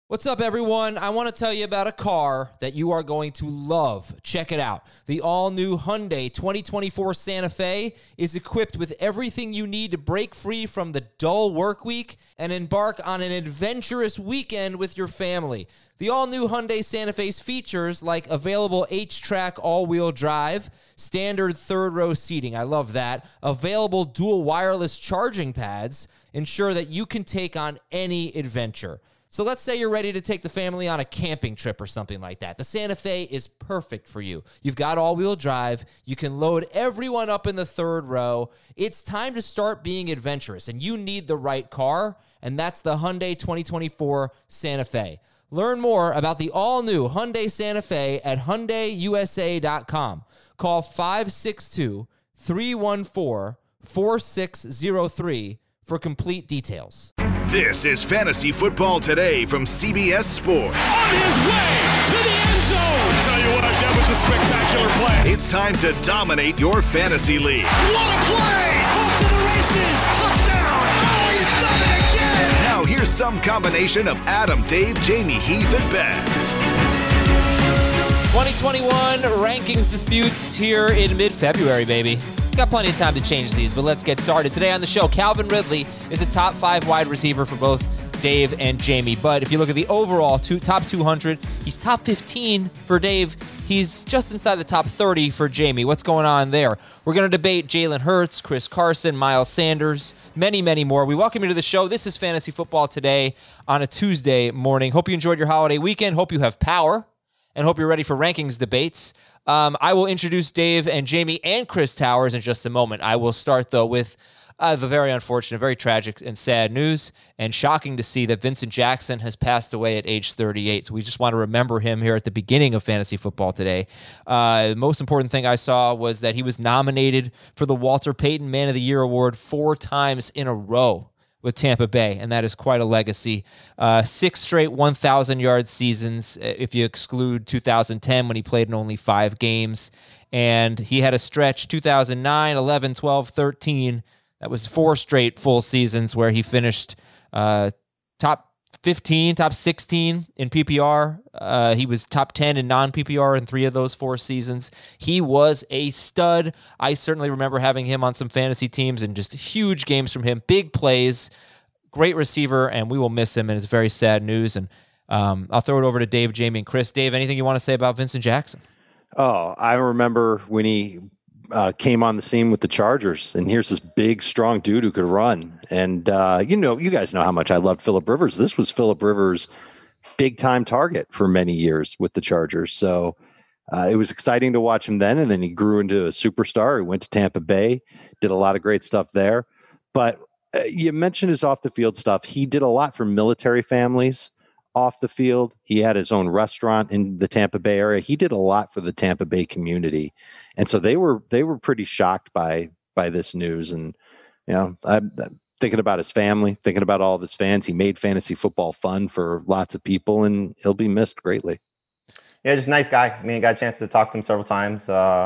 What's up, everyone? I want to tell you about a car that you are going to love. Check it out. The all-new Hyundai 2024 Santa Fe is equipped with everything you need to break free from the dull work week and embark on an adventurous weekend with your family. The all-new Hyundai Santa Fe's features like available H-Track all-wheel drive, standard third-row seating, I love that, available dual wireless charging pads, ensure that you can take on any adventure. So let's say you're ready to take the family on a camping trip or something like that. The Santa Fe is perfect for you. You've got all-wheel drive. You can load everyone up in the third row. It's time to start being adventurous, and you need the right car, and that's the Hyundai 2024 Santa Fe. Learn more about the all-new Hyundai Santa Fe at HyundaiUSA.com. Call 562-314-4603 for complete details. This is Fantasy Football Today from CBS Sports. On his way to the end zone. I'll tell you what, that was a spectacular play. It's time to dominate your fantasy league. What a play! Off to the races. Touchdown. Oh, he's done it again. Now here's some combination of Adam, Dave, Jamie, Heath, and Ben. 2021 rankings disputes here in mid-February, baby. Got plenty of time to change these, but let's get started. Today on the show, Calvin Ridley is a top 5 wide receiver for both Dave and Jamie. But if you look at the overall top 200, he's top 15 for Dave. He's just inside the top 30 for Jamie. What's going on there? We're going to debate Jalen Hurts, Chris Carson, Miles Sanders, many, many more. We welcome you to the show. This is Fantasy Football Today on a Tuesday morning. Hope you enjoyed your holiday weekend. Hope you have power, and hope you're ready for rankings debates. I will introduce Dave and Jamie and Chris Towers in just a moment. I will start, though, with the very unfortunate, very tragic and sad news, and shocking to see that Vincent Jackson has passed away at age 38. So we just want to remember him here at the beginning of Fantasy Football Today. The most important thing I saw was that he was nominated for the Walter Payton Man of the Year Award 4 times in a row with Tampa Bay, and that is quite a legacy. 6 straight 1,000-yard seasons, if you exclude 2010 when he played in only 5 games. And he had a stretch 2009, 11, 12, 13. That was 4 straight full seasons where he finished top 15, top 16 in PPR. He was top 10 in non-PPR in 3 of those 4 seasons. He was a stud. I certainly remember having him on some fantasy teams and just huge games from him. Big plays, great receiver, and we will miss him, and it's very sad news. And I'll throw it over to Dave, Jamie, and Chris. Dave, anything you want to say about Vincent Jackson? Oh, I remember when he came on the scene with the Chargers, and here's this big, strong dude who could run. And, you guys know how much I loved Phillip Rivers. This was Phillip Rivers' big-time target for many years with the Chargers. So it was exciting to watch him then, and then he grew into a superstar. He went to Tampa Bay, did a lot of great stuff there. But you mentioned his off-the-field stuff. He did a lot for military families off the field. He had his own restaurant in the Tampa Bay area. He did a lot for the Tampa Bay community. And so they were pretty shocked by this news. And, I'm thinking about his family, thinking about all of his fans. He made fantasy football fun for lots of people, and he'll be missed greatly. Yeah, just a nice guy. I mean, I got a chance to talk to him several times.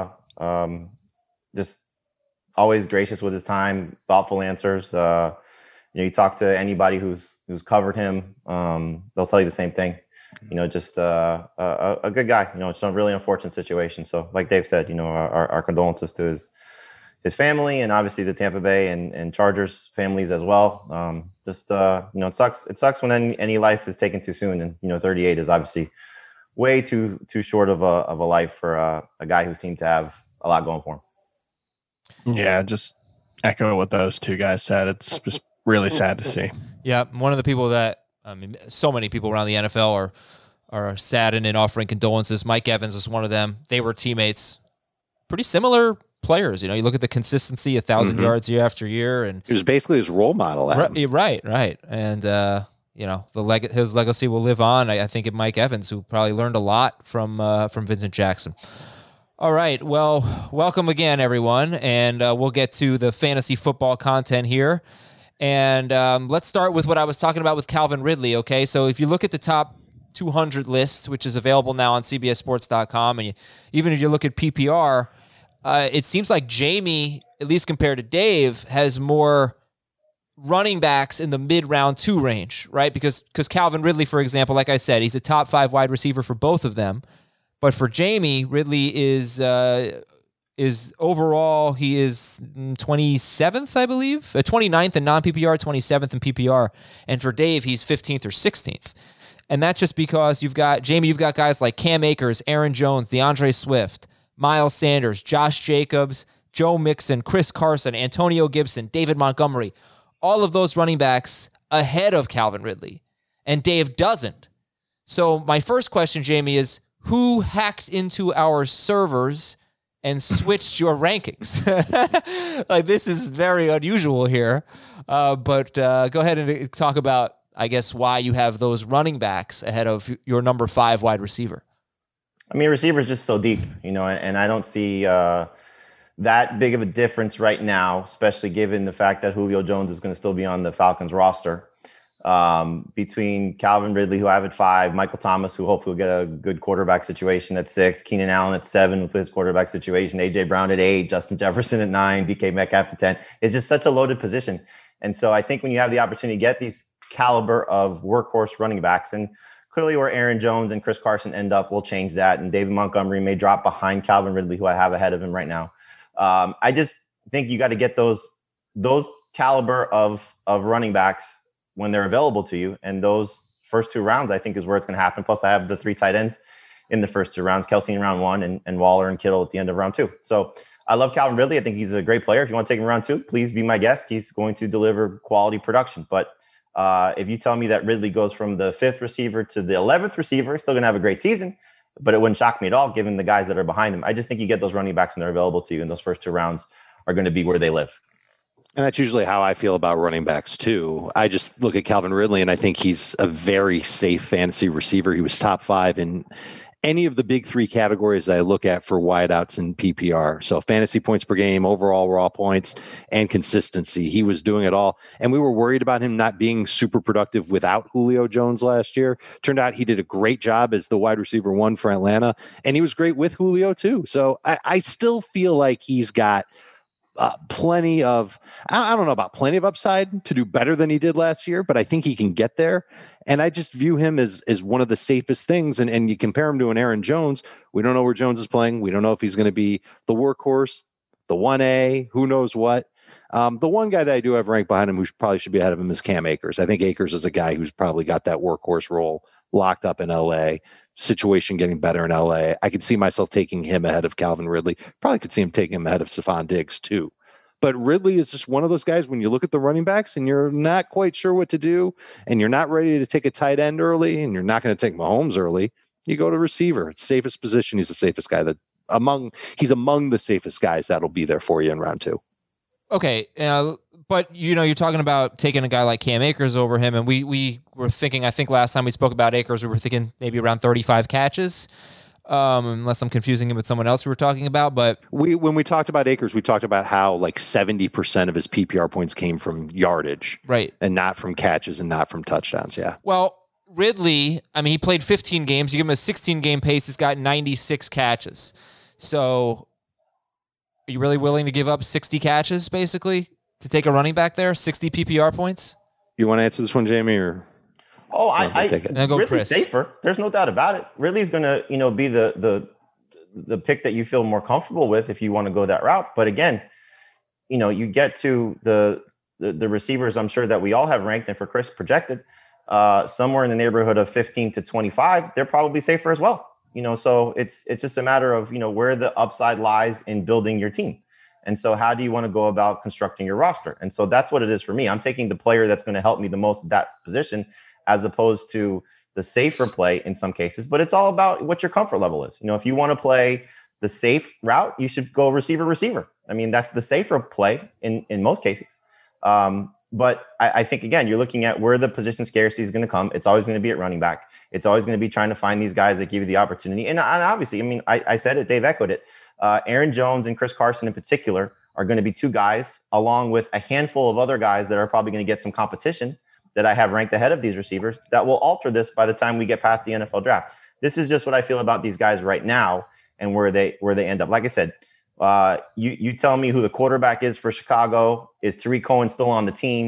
Just always gracious with his time, thoughtful answers. You talk to anybody who's covered him, they'll tell you the same thing. Just a good guy. It's a really unfortunate situation. So, like Dave said, our condolences to his family, and obviously the Tampa Bay and Chargers families as well. It sucks. It sucks when any life is taken too soon, and 38 is obviously way too short of a life for a guy who seemed to have a lot going for him. Yeah, just echo what those two guys said. It's just really sad to see. Yeah, one of the people that, so many people around the NFL are saddened and offering condolences. Mike Evans is one of them. They were teammates. Pretty similar players. You look at the consistency, 1,000 yards year after year. And he was basically his role model. Right. And, his legacy will live on. I think of Mike Evans, who probably learned a lot from Vincent Jackson. All right. Well, welcome again, everyone. And we'll get to the fantasy football content here. And let's start with what I was talking about with Calvin Ridley, okay? So if you look at the top 200 list, which is available now on CBSSports.com, and even if you look at PPR, it seems like Jamie, at least compared to Dave, has more running backs in the mid-round 2 range, right? Because Calvin Ridley, for example, like I said, he's a top 5 wide receiver for both of them. But for Jamie, Ridley is overall, he is 27th, I believe, 29th in non-PPR, 27th in PPR. And for Dave, he's 15th or 16th. And that's just because you've got guys like Cam Akers, Aaron Jones, DeAndre Swift, Miles Sanders, Josh Jacobs, Joe Mixon, Chris Carson, Antonio Gibson, David Montgomery, all of those running backs ahead of Calvin Ridley. And Dave doesn't. So my first question, Jamie, is who hacked into our servers and switched your rankings? Like, this is very unusual here. But go ahead and talk about, I guess, why you have those running backs ahead of your number 5 wide receiver. I mean, receiver's just so deep, and I don't see that big of a difference right now, especially given the fact that Julio Jones is going to still be on the Falcons roster. Between Calvin Ridley, who I have at 5, Michael Thomas, who hopefully will get a good quarterback situation at 6, Keenan Allen at 7 with his quarterback situation, A.J. Brown at 8, Justin Jefferson at 9, DK Metcalf at 10. It's just such a loaded position. And so I think when you have the opportunity to get these caliber of workhorse running backs, and clearly where Aaron Jones and Chris Carson end up will change that, and David Montgomery may drop behind Calvin Ridley, who I have ahead of him right now. I just think you got to get those caliber of running backs when they're available to you. And those first 2 rounds, I think, is where it's going to happen. Plus, I have the 3 tight ends in the first 2 rounds, Kelsey in round 1 and Waller and Kittle at the end of round 2. So I love Calvin Ridley. I think he's a great player. If you want to take him round 2, please be my guest. He's going to deliver quality production. But if you tell me that Ridley goes from the 5th receiver to the 11th receiver, still going to have a great season, but it wouldn't shock me at all given the guys that are behind him. I just think you get those running backs when they're available to you, and those first 2 rounds are going to be where they live. And that's usually how I feel about running backs too. I just look at Calvin Ridley and I think he's a very safe fantasy receiver. He was top 5 in any of the big 3 categories that I look at for wideouts and PPR. So fantasy points per game, overall raw points, and consistency. He was doing it all. And we were worried about him not being super productive without Julio Jones last year. Turned out he did a great job as the wide receiver 1 for Atlanta. And he was great with Julio too. So I still feel like he's got plenty of, I don't know about plenty of upside to do better than he did last year, but I think he can get there. And I just view him as one of the safest things. And you compare him to an Aaron Jones. We don't know where Jones is playing. We don't know if he's going to be the workhorse, the 1A, who knows what. The one guy that I do have ranked behind him who probably should be ahead of him is Cam Akers. I think Akers is a guy who's probably got that workhorse role locked up in LA. Situation getting better in LA. I could see myself taking him ahead of Calvin Ridley. Probably could see him taking him ahead of Stephon Diggs too. But Ridley is just one of those guys when you look at the running backs and you're not quite sure what to do and you're not ready to take a tight end early and you're not going to take Mahomes early, you go to receiver. It's safest position. He's the safest guy he's among the safest guys that'll be there for you in round 2. Okay, but you're talking about taking a guy like Cam Akers over him, and we were thinking, I think last time we spoke about Akers, we were thinking maybe around 35 catches, unless I'm confusing him with someone else we were talking about. But when we talked about Akers, we talked about how like 70% of his PPR points came from yardage, right, and not from catches and not from touchdowns. Yeah. Well, Ridley, I mean, he played 15 games. You give him a 16-game pace, he's got 96 catches. So are you really willing to give up 60 catches, basically, to take a running back there? 60 PPR points? You want to answer this one, Jamie, or? Oh, I take it. Then go Ridley's Chris. Safer. There's no doubt about it. Ridley's going to, be the pick that you feel more comfortable with if you want to go that route. But again, you get to the receivers. I'm sure that we all have ranked and for Chris projected somewhere in the neighborhood of 15 to 25. They're probably safer as well. So it's just a matter of, where the upside lies in building your team. And so how do you want to go about constructing your roster? And so that's what it is for me. I'm taking the player that's going to help me the most at that position, as opposed to the safer play in some cases. But it's all about what your comfort level is. If you want to play the safe route, you should go receiver. I mean, that's the safer play in most cases. But I think, again, you're looking at where the position scarcity is going to come. It's always going to be at running back. It's always going to be trying to find these guys that give you the opportunity. And obviously, I mean, I said it, Dave echoed it. Aaron Jones and Chris Carson in particular are going to be 2 guys, along with a handful of other guys that are probably going to get some competition that I have ranked ahead of these receivers that will alter this by the time we get past the NFL draft. This is just what I feel about these guys right now and where they end up. Like I said, you tell me who the quarterback is for Chicago. Is Tariq Cohen still on the team?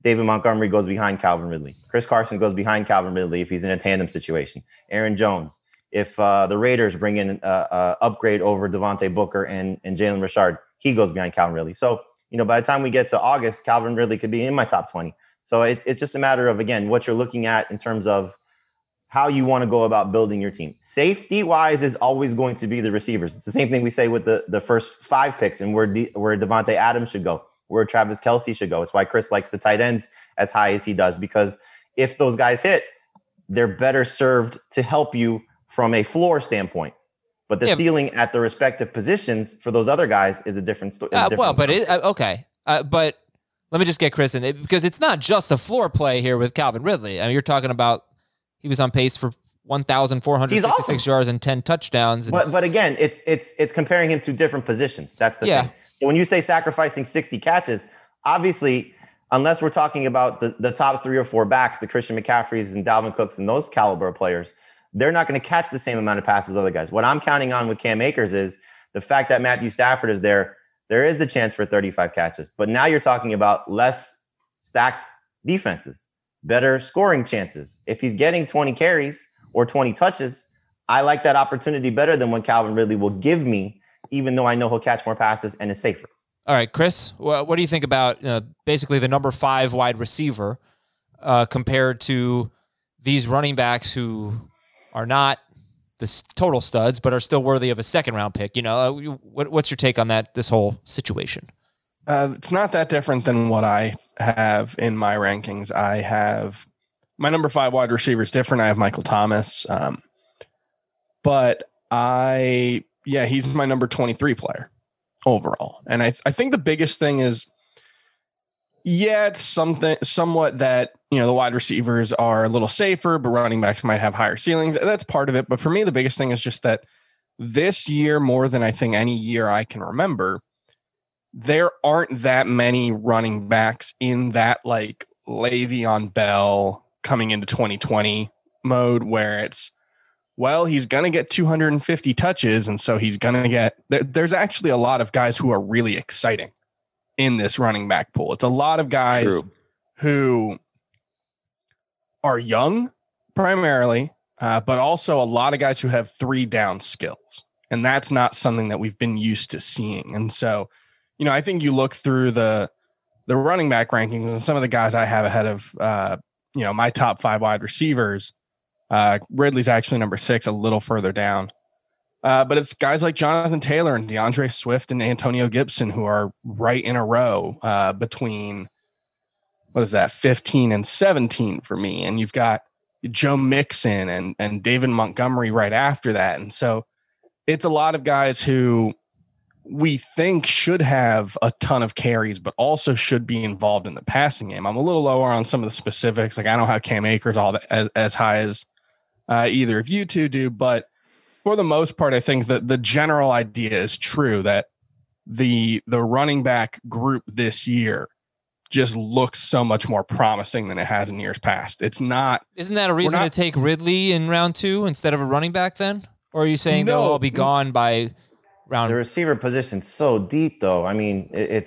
David Montgomery goes behind Calvin Ridley. Chris Carson goes behind Calvin Ridley if he's in a tandem situation. Aaron Jones. If the Raiders bring in upgrade over Devontae Booker and Jalen Richard, he goes behind Calvin Ridley. So, by the time we get to August, Calvin Ridley could be in my top 20. So it's just a matter of, again, what you're looking at in terms of how you want to go about building your team. Safety-wise is always going to be the receivers. It's the same thing we say with the first 5 picks and where Devontae Adams should go, where Travis Kelce should go. It's why Chris likes the tight ends as high as he does, because if those guys hit, they're better served to help you from a floor standpoint. But the ceiling at the respective positions for those other guys is a different story. Okay. But let me just get Chris in it, because it's not just a floor play here with Calvin Ridley. I mean, you're talking about he was on pace for 1,466 yards and 10 touchdowns. But again, it's comparing him to different positions. That's the thing. So when you say sacrificing 60 catches, obviously, unless we're talking about the top 3 or 4 backs, the Christian McCaffreys and Dalvin Cooks and those caliber players, they're not going to catch the same amount of passes as other guys. What I'm counting on with Cam Akers is the fact that Matthew Stafford is there. There is the chance for 35 catches. But now you're talking about less stacked defenses, better scoring chances. If he's getting 20 carries or 20 touches, I like that opportunity better than what Calvin Ridley will give me, even though I know he'll catch more passes and is safer. All right, Chris, what do you think about basically the number 5 wide receiver compared to these running backs who are not the total studs, but are still worthy of a second-round pick? What's your take on this whole situation? It's not that different than what I have in my rankings. I have my number 5 wide receiver is different. I have Michael Thomas, but he's my number 23 player overall. And I think the biggest thing is, it's somewhat that, the wide receivers are a little safer, but running backs might have higher ceilings. That's part of it. But for me, the biggest thing is just that this year, more than I think any year I can remember, there aren't that many running backs in that like Le'Veon Bell coming into 2020 mode where it's, he's going to get 250 touches. And so he's going to get, there's actually a lot of guys who are really exciting in this running back pool. It's a lot of guys who are young primarily, but also a lot of guys who have 3 down skills. And that's not something that we've been used to seeing. And so, I think you look through the running back rankings and some of the guys I have ahead of, my top 5 wide receivers. Ridley's actually number 6, a little further down. But it's guys like Jonathan Taylor and DeAndre Swift and Antonio Gibson who are right in a row between, 15 and 17 for me. And you've got Joe Mixon and David Montgomery right after that. And so it's a lot of guys who we think should have a ton of carries, but also should be involved in the passing game. I'm a little lower on some of the specifics. Like I don't have Cam Akers all that as high as either of you two do, but for the most part, I think that the general idea is true that the running back group this year just looks so much more promising than it has in years past. It's not. Isn't that a reason to take Ridley in round 2 instead of a running back then? Or are you saying they'll all be gone by round? The receiver position's so deep, though. I mean,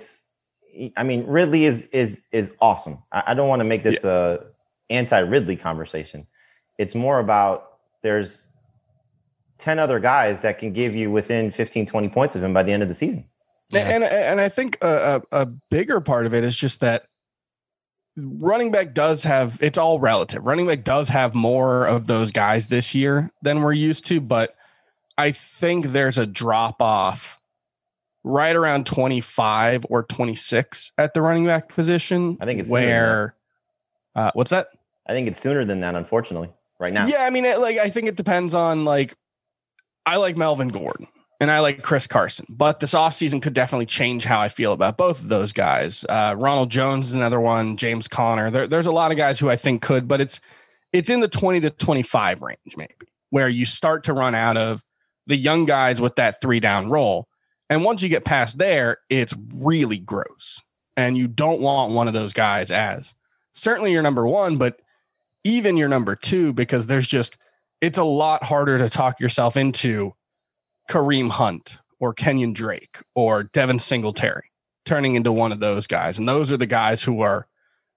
Ridley is awesome. I don't want to make this a anti-Ridley conversation. It's more about there's 10 other guys that can give you within 15, 20 points of him by the end of the season. Yeah. And I think a bigger part of it is just that running back does have, it's all relative. Running back does have more of those guys this year than we're used to, but I think there's a drop off right around 25 or 26 at the running back position. I think it's where, what's that? I think it's sooner than that, unfortunately, right now. Yeah. I mean, I think it depends on I like Melvin Gordon and I like Chris Carson, but this offseason could definitely change how I feel about both of those guys. Ronald Jones is another one, James Conner. There's a lot of guys who I think could, but it's in the 20 to 25 range, maybe, where you start to run out of the young guys with that 3-down role. And once you get past there, it's really gross. And you don't want one of those guys as certainly your number 1, but even your number 2, because it's a lot harder to talk yourself into Kareem Hunt or Kenyon Drake or Devin Singletary turning into one of those guys. And those are the guys who are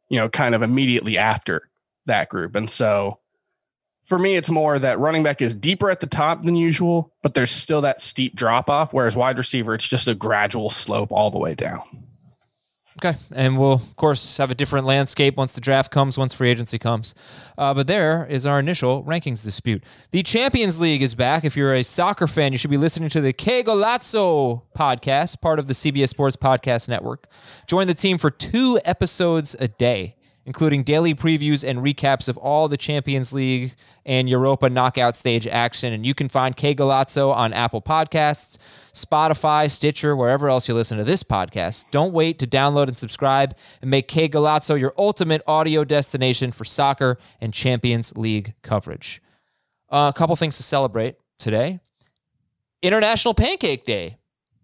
kind of immediately after that group. And so for me, it's more that running back is deeper at the top than usual, but there's still that steep drop off. Whereas wide receiver, it's just a gradual slope all the way down. Okay, and we'll, of course, have a different landscape once the draft comes, once free agency comes. But there is our initial rankings dispute. The Champions League is back. If you're a soccer fan, you should be listening to the Que Golazo podcast, part of the CBS Sports Podcast Network. Join the team for 2 episodes a day, including daily previews and recaps of all the Champions League and Europa knockout stage action. And you can find Que Golazo on Apple Podcasts, Spotify, Stitcher, wherever else you listen to this podcast. Don't wait to download and subscribe and make Que Golazo your ultimate audio destination for soccer and Champions League coverage. A couple things to celebrate today. International Pancake Day.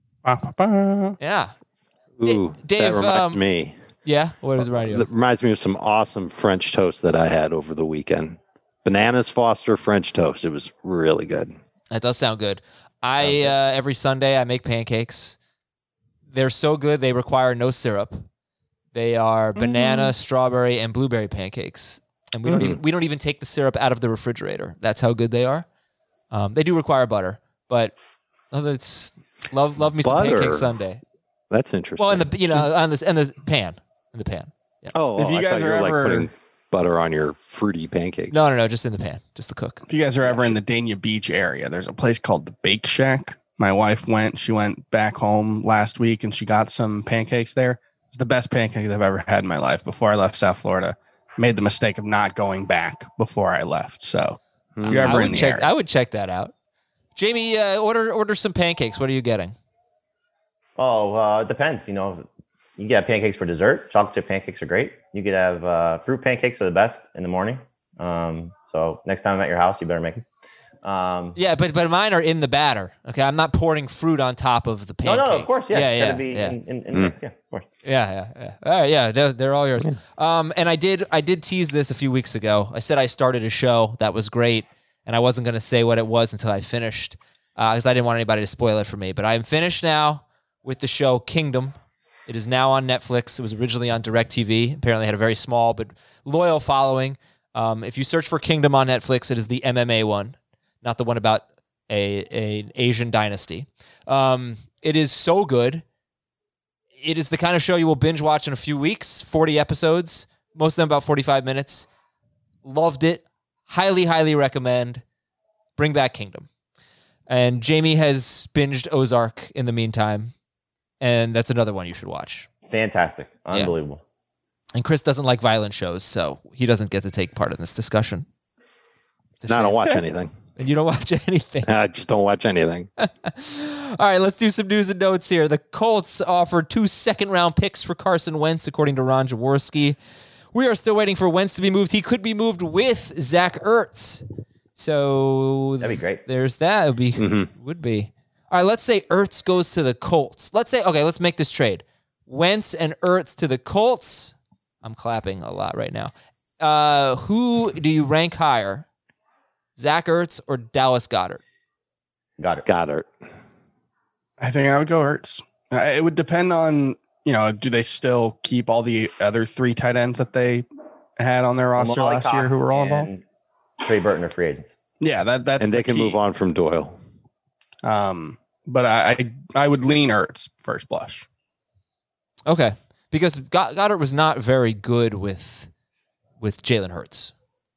Yeah. Ooh, Dave, that reminds me. Yeah? What does it remind you of? That reminds me of some awesome French toast that I had over the weekend. Bananas Foster French toast. It was really good. That does sound good. Every Sunday I make pancakes. They're so good they require no syrup. They are banana, strawberry, and blueberry pancakes, and we don't even take the syrup out of the refrigerator. That's how good they are. They do require butter, but it's love me some Butter? pancake Sunday. That's interesting. Well, in the pan. Yeah. Oh, If you I guys thought are you were ever- like putting butter on your fruity pancakes. No, just in the pan, just to cook. If you guys are ever in the Dania Beach area, there's a place called the Bake Shack. My wife she went back home last week and she got some pancakes there. It's the best pancakes I've ever had in my life. Before I left South Florida, made the mistake of not going back before I left. So if you're ever in the area. I would check that out. Jamie, order some pancakes. What are you getting? Oh, it depends. You can get pancakes for dessert. Chocolate chip pancakes are great. You could have fruit pancakes are the best in the morning. So next time I'm at your house, you better make them. Yeah, but mine are in the batter. Okay, I'm not pouring fruit on top of the pancake. No, of course, yeah. Yeah, Gotta be in the mix, yeah, of course. Yeah. All right, yeah, they're all yours. And I did tease this a few weeks ago. I said I started a show that was great, and I wasn't going to say what it was until I finished, because I didn't want anybody to spoil it for me. But I am finished now with the show Kingdom. It is now on Netflix. It was originally on DirecTV. Apparently had a very small but loyal following. If you search for Kingdom on Netflix, it is the MMA one, not the one about an Asian dynasty. It is so good. It is the kind of show you will binge watch in a few weeks. 40 episodes, most of them about 45 minutes. Loved it. Highly, highly recommend. Bring back Kingdom. And Jamie has binged Ozark in the meantime. And that's another one you should watch. Fantastic. Unbelievable. Yeah. And Chris doesn't like violent shows, so he doesn't get to take part in this discussion. No, I don't watch anything. And you don't watch anything. I just don't watch anything. All right, let's do some news and notes here. The Colts offered 2 second-round picks for Carson Wentz, according to Ron Jaworski. We are still waiting for Wentz to be moved. He could be moved with Zach Ertz. So That'd be great. There's that. Would be. All right, let's say Ertz goes to the Colts. Let's make this trade. Wentz and Ertz to the Colts. I'm clapping a lot right now. Who do you rank higher? Zach Ertz or Dallas Goedert? Goddard. I think I would go Ertz. It would depend on, do they still keep all the other 3 tight ends that they had on their roster Molly last year Cox who were all involved? and Trey Burton are free agents. Yeah, that's And they the can key. move on from Doyle. But I would lean Ertz first blush. Okay, because Goddard was not very good with Jalen Hurts.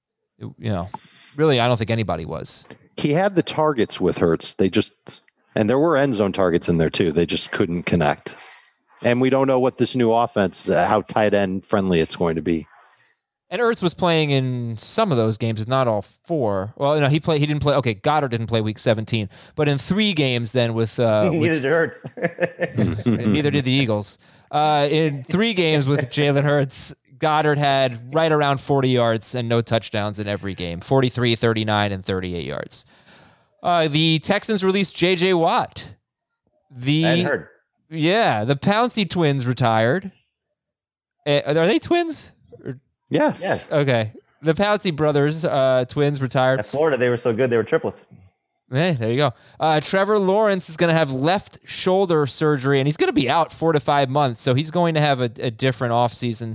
Really, I don't think anybody was. He had the targets with Hurts. And there were end zone targets in there too. They just couldn't connect. And we don't know what this new offense, how tight end friendly it's going to be. And Ertz was playing in some of those games, if not all 4. Well, no, he didn't play. Okay, Goddard didn't play week 17, but in 3 games then with Neither did Hurts. neither did the Eagles. In 3 games with Jalen Hurts, Goddard had right around 40 yards and no touchdowns in every game. 43, 39, and 38 yards. The Texans released J.J. Watt. I hadn't heard. Yeah, the Pouncey twins retired. Are they twins? Yes. Okay. The Pouncey brothers, twins, retired. At Florida, they were so good, they were triplets. Hey, there you go. Trevor Lawrence is going to have left shoulder surgery, and he's going to be out 4 to 5 months, so he's going to have a different offseason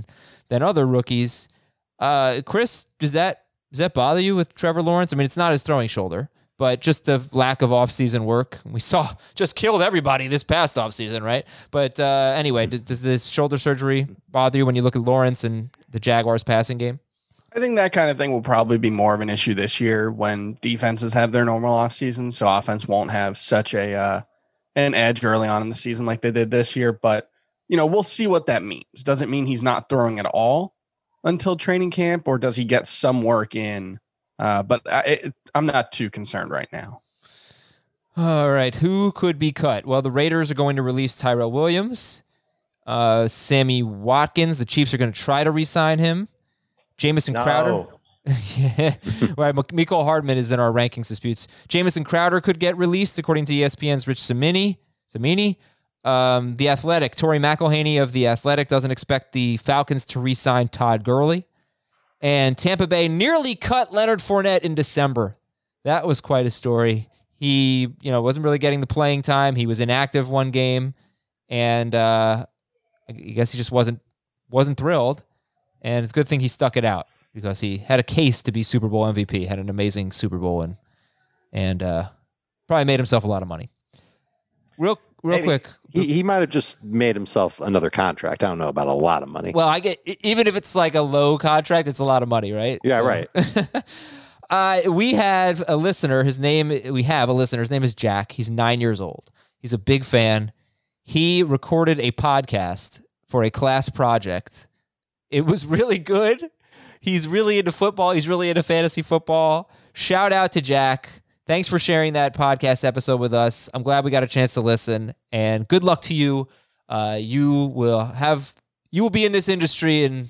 than other rookies. Chris, does that bother you with Trevor Lawrence? I mean, it's not his throwing shoulder, but just the lack of offseason work. We saw just killed everybody this past offseason, right? But anyway, does this shoulder surgery bother you when you look at Lawrence and the Jaguars passing game? I think that kind of thing will probably be more of an issue this year when defenses have their normal offseason, so offense won't have such an edge early on in the season like they did this year. But, we'll see what that means. Does it mean he's not throwing at all until training camp, or does he get some work in? But I'm not too concerned right now. All right, who could be cut? Well, the Raiders are going to release Tyrell Williams. Sammy Watkins, the Chiefs are going to try to re-sign him. Jamison Crowder. Yeah. Right. Mecole Hardman is in our rankings disputes. Jamison Crowder could get released, according to ESPN's Rich Cimini. The Athletic, Tori McElhaney of The Athletic doesn't expect the Falcons to re-sign Todd Gurley. And Tampa Bay nearly cut Leonard Fournette in December. That was quite a story. He, wasn't really getting the playing time. He was inactive one game. And I guess he just wasn't thrilled. And it's a good thing he stuck it out because he had a case to be Super Bowl MVP, had an amazing Super Bowl, and probably made himself a lot of money. Real quick. He might have just made himself another contract. I don't know about a lot of money. Well, I get, even if it's like a low contract, it's a lot of money, right? Yeah, right. We have a listener. His name is Jack. He's 9 years old. He's a big fan. He recorded a podcast for a class project. It was really good. He's really into football. He's really into fantasy football. Shout out to Jack. Thanks for sharing that podcast episode with us. I'm glad we got a chance to listen, and good luck to you. You will be in this industry in,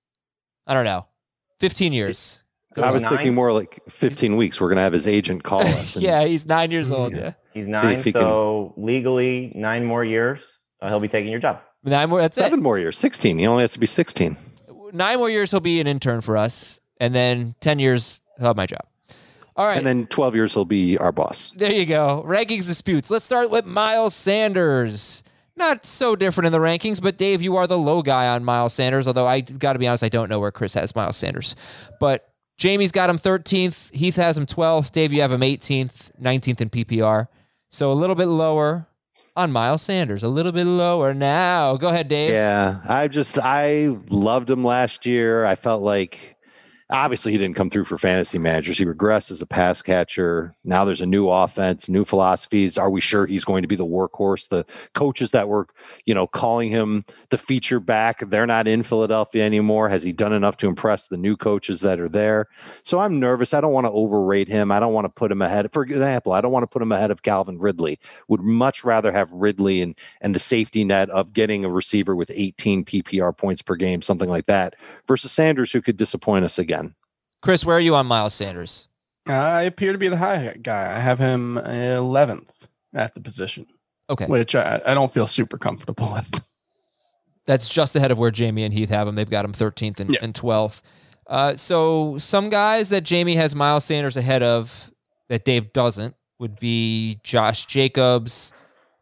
15 years. I was thinking more like 15 weeks. We're going to have his agent call us. Yeah, he's 9 years old. Yeah, he's 9, so legally 9 more years, he'll be taking your job. 9 more. That's 7 more years. 16. He only has to be 16. 9 more years, he'll be an intern for us, and then 10 years, he'll have my job. All right. And then 12 years, he'll be our boss. There you go. Rankings disputes. Let's start with Miles Sanders. Not so different in the rankings, but Dave, you are the low guy on Miles Sanders, although I got to be honest, I don't know where Chris has Miles Sanders. But Jamie's got him 13th. Heath has him 12th. Dave, you have him 18th, 19th in PPR. So a little bit lower on Miles Sanders, a little bit lower now. Go ahead, Dave. Yeah, I loved him last year. I felt like, obviously, he didn't come through for fantasy managers. He regressed as a pass catcher. Now there's a new offense, new philosophies. Are we sure he's going to be the workhorse? The coaches that were, calling him the feature back, they're not in Philadelphia anymore. Has he done enough to impress the new coaches that are there? So I'm nervous. I don't want to overrate him. I don't want to put him ahead. For example, I don't want to put him ahead of Calvin Ridley. Would much rather have Ridley and the safety net of getting a receiver with 18 PPR points per game, something like that, versus Sanders, who could disappoint us again. Chris, where are you on Miles Sanders? I appear to be the high guy. I have him 11th at the position. Okay. Which I don't feel super comfortable with. That's just ahead of where Jamie and Heath have him. They've got him 13th and 12th. So some guys that Jamie has Miles Sanders ahead of that Dave doesn't would be Josh Jacobs,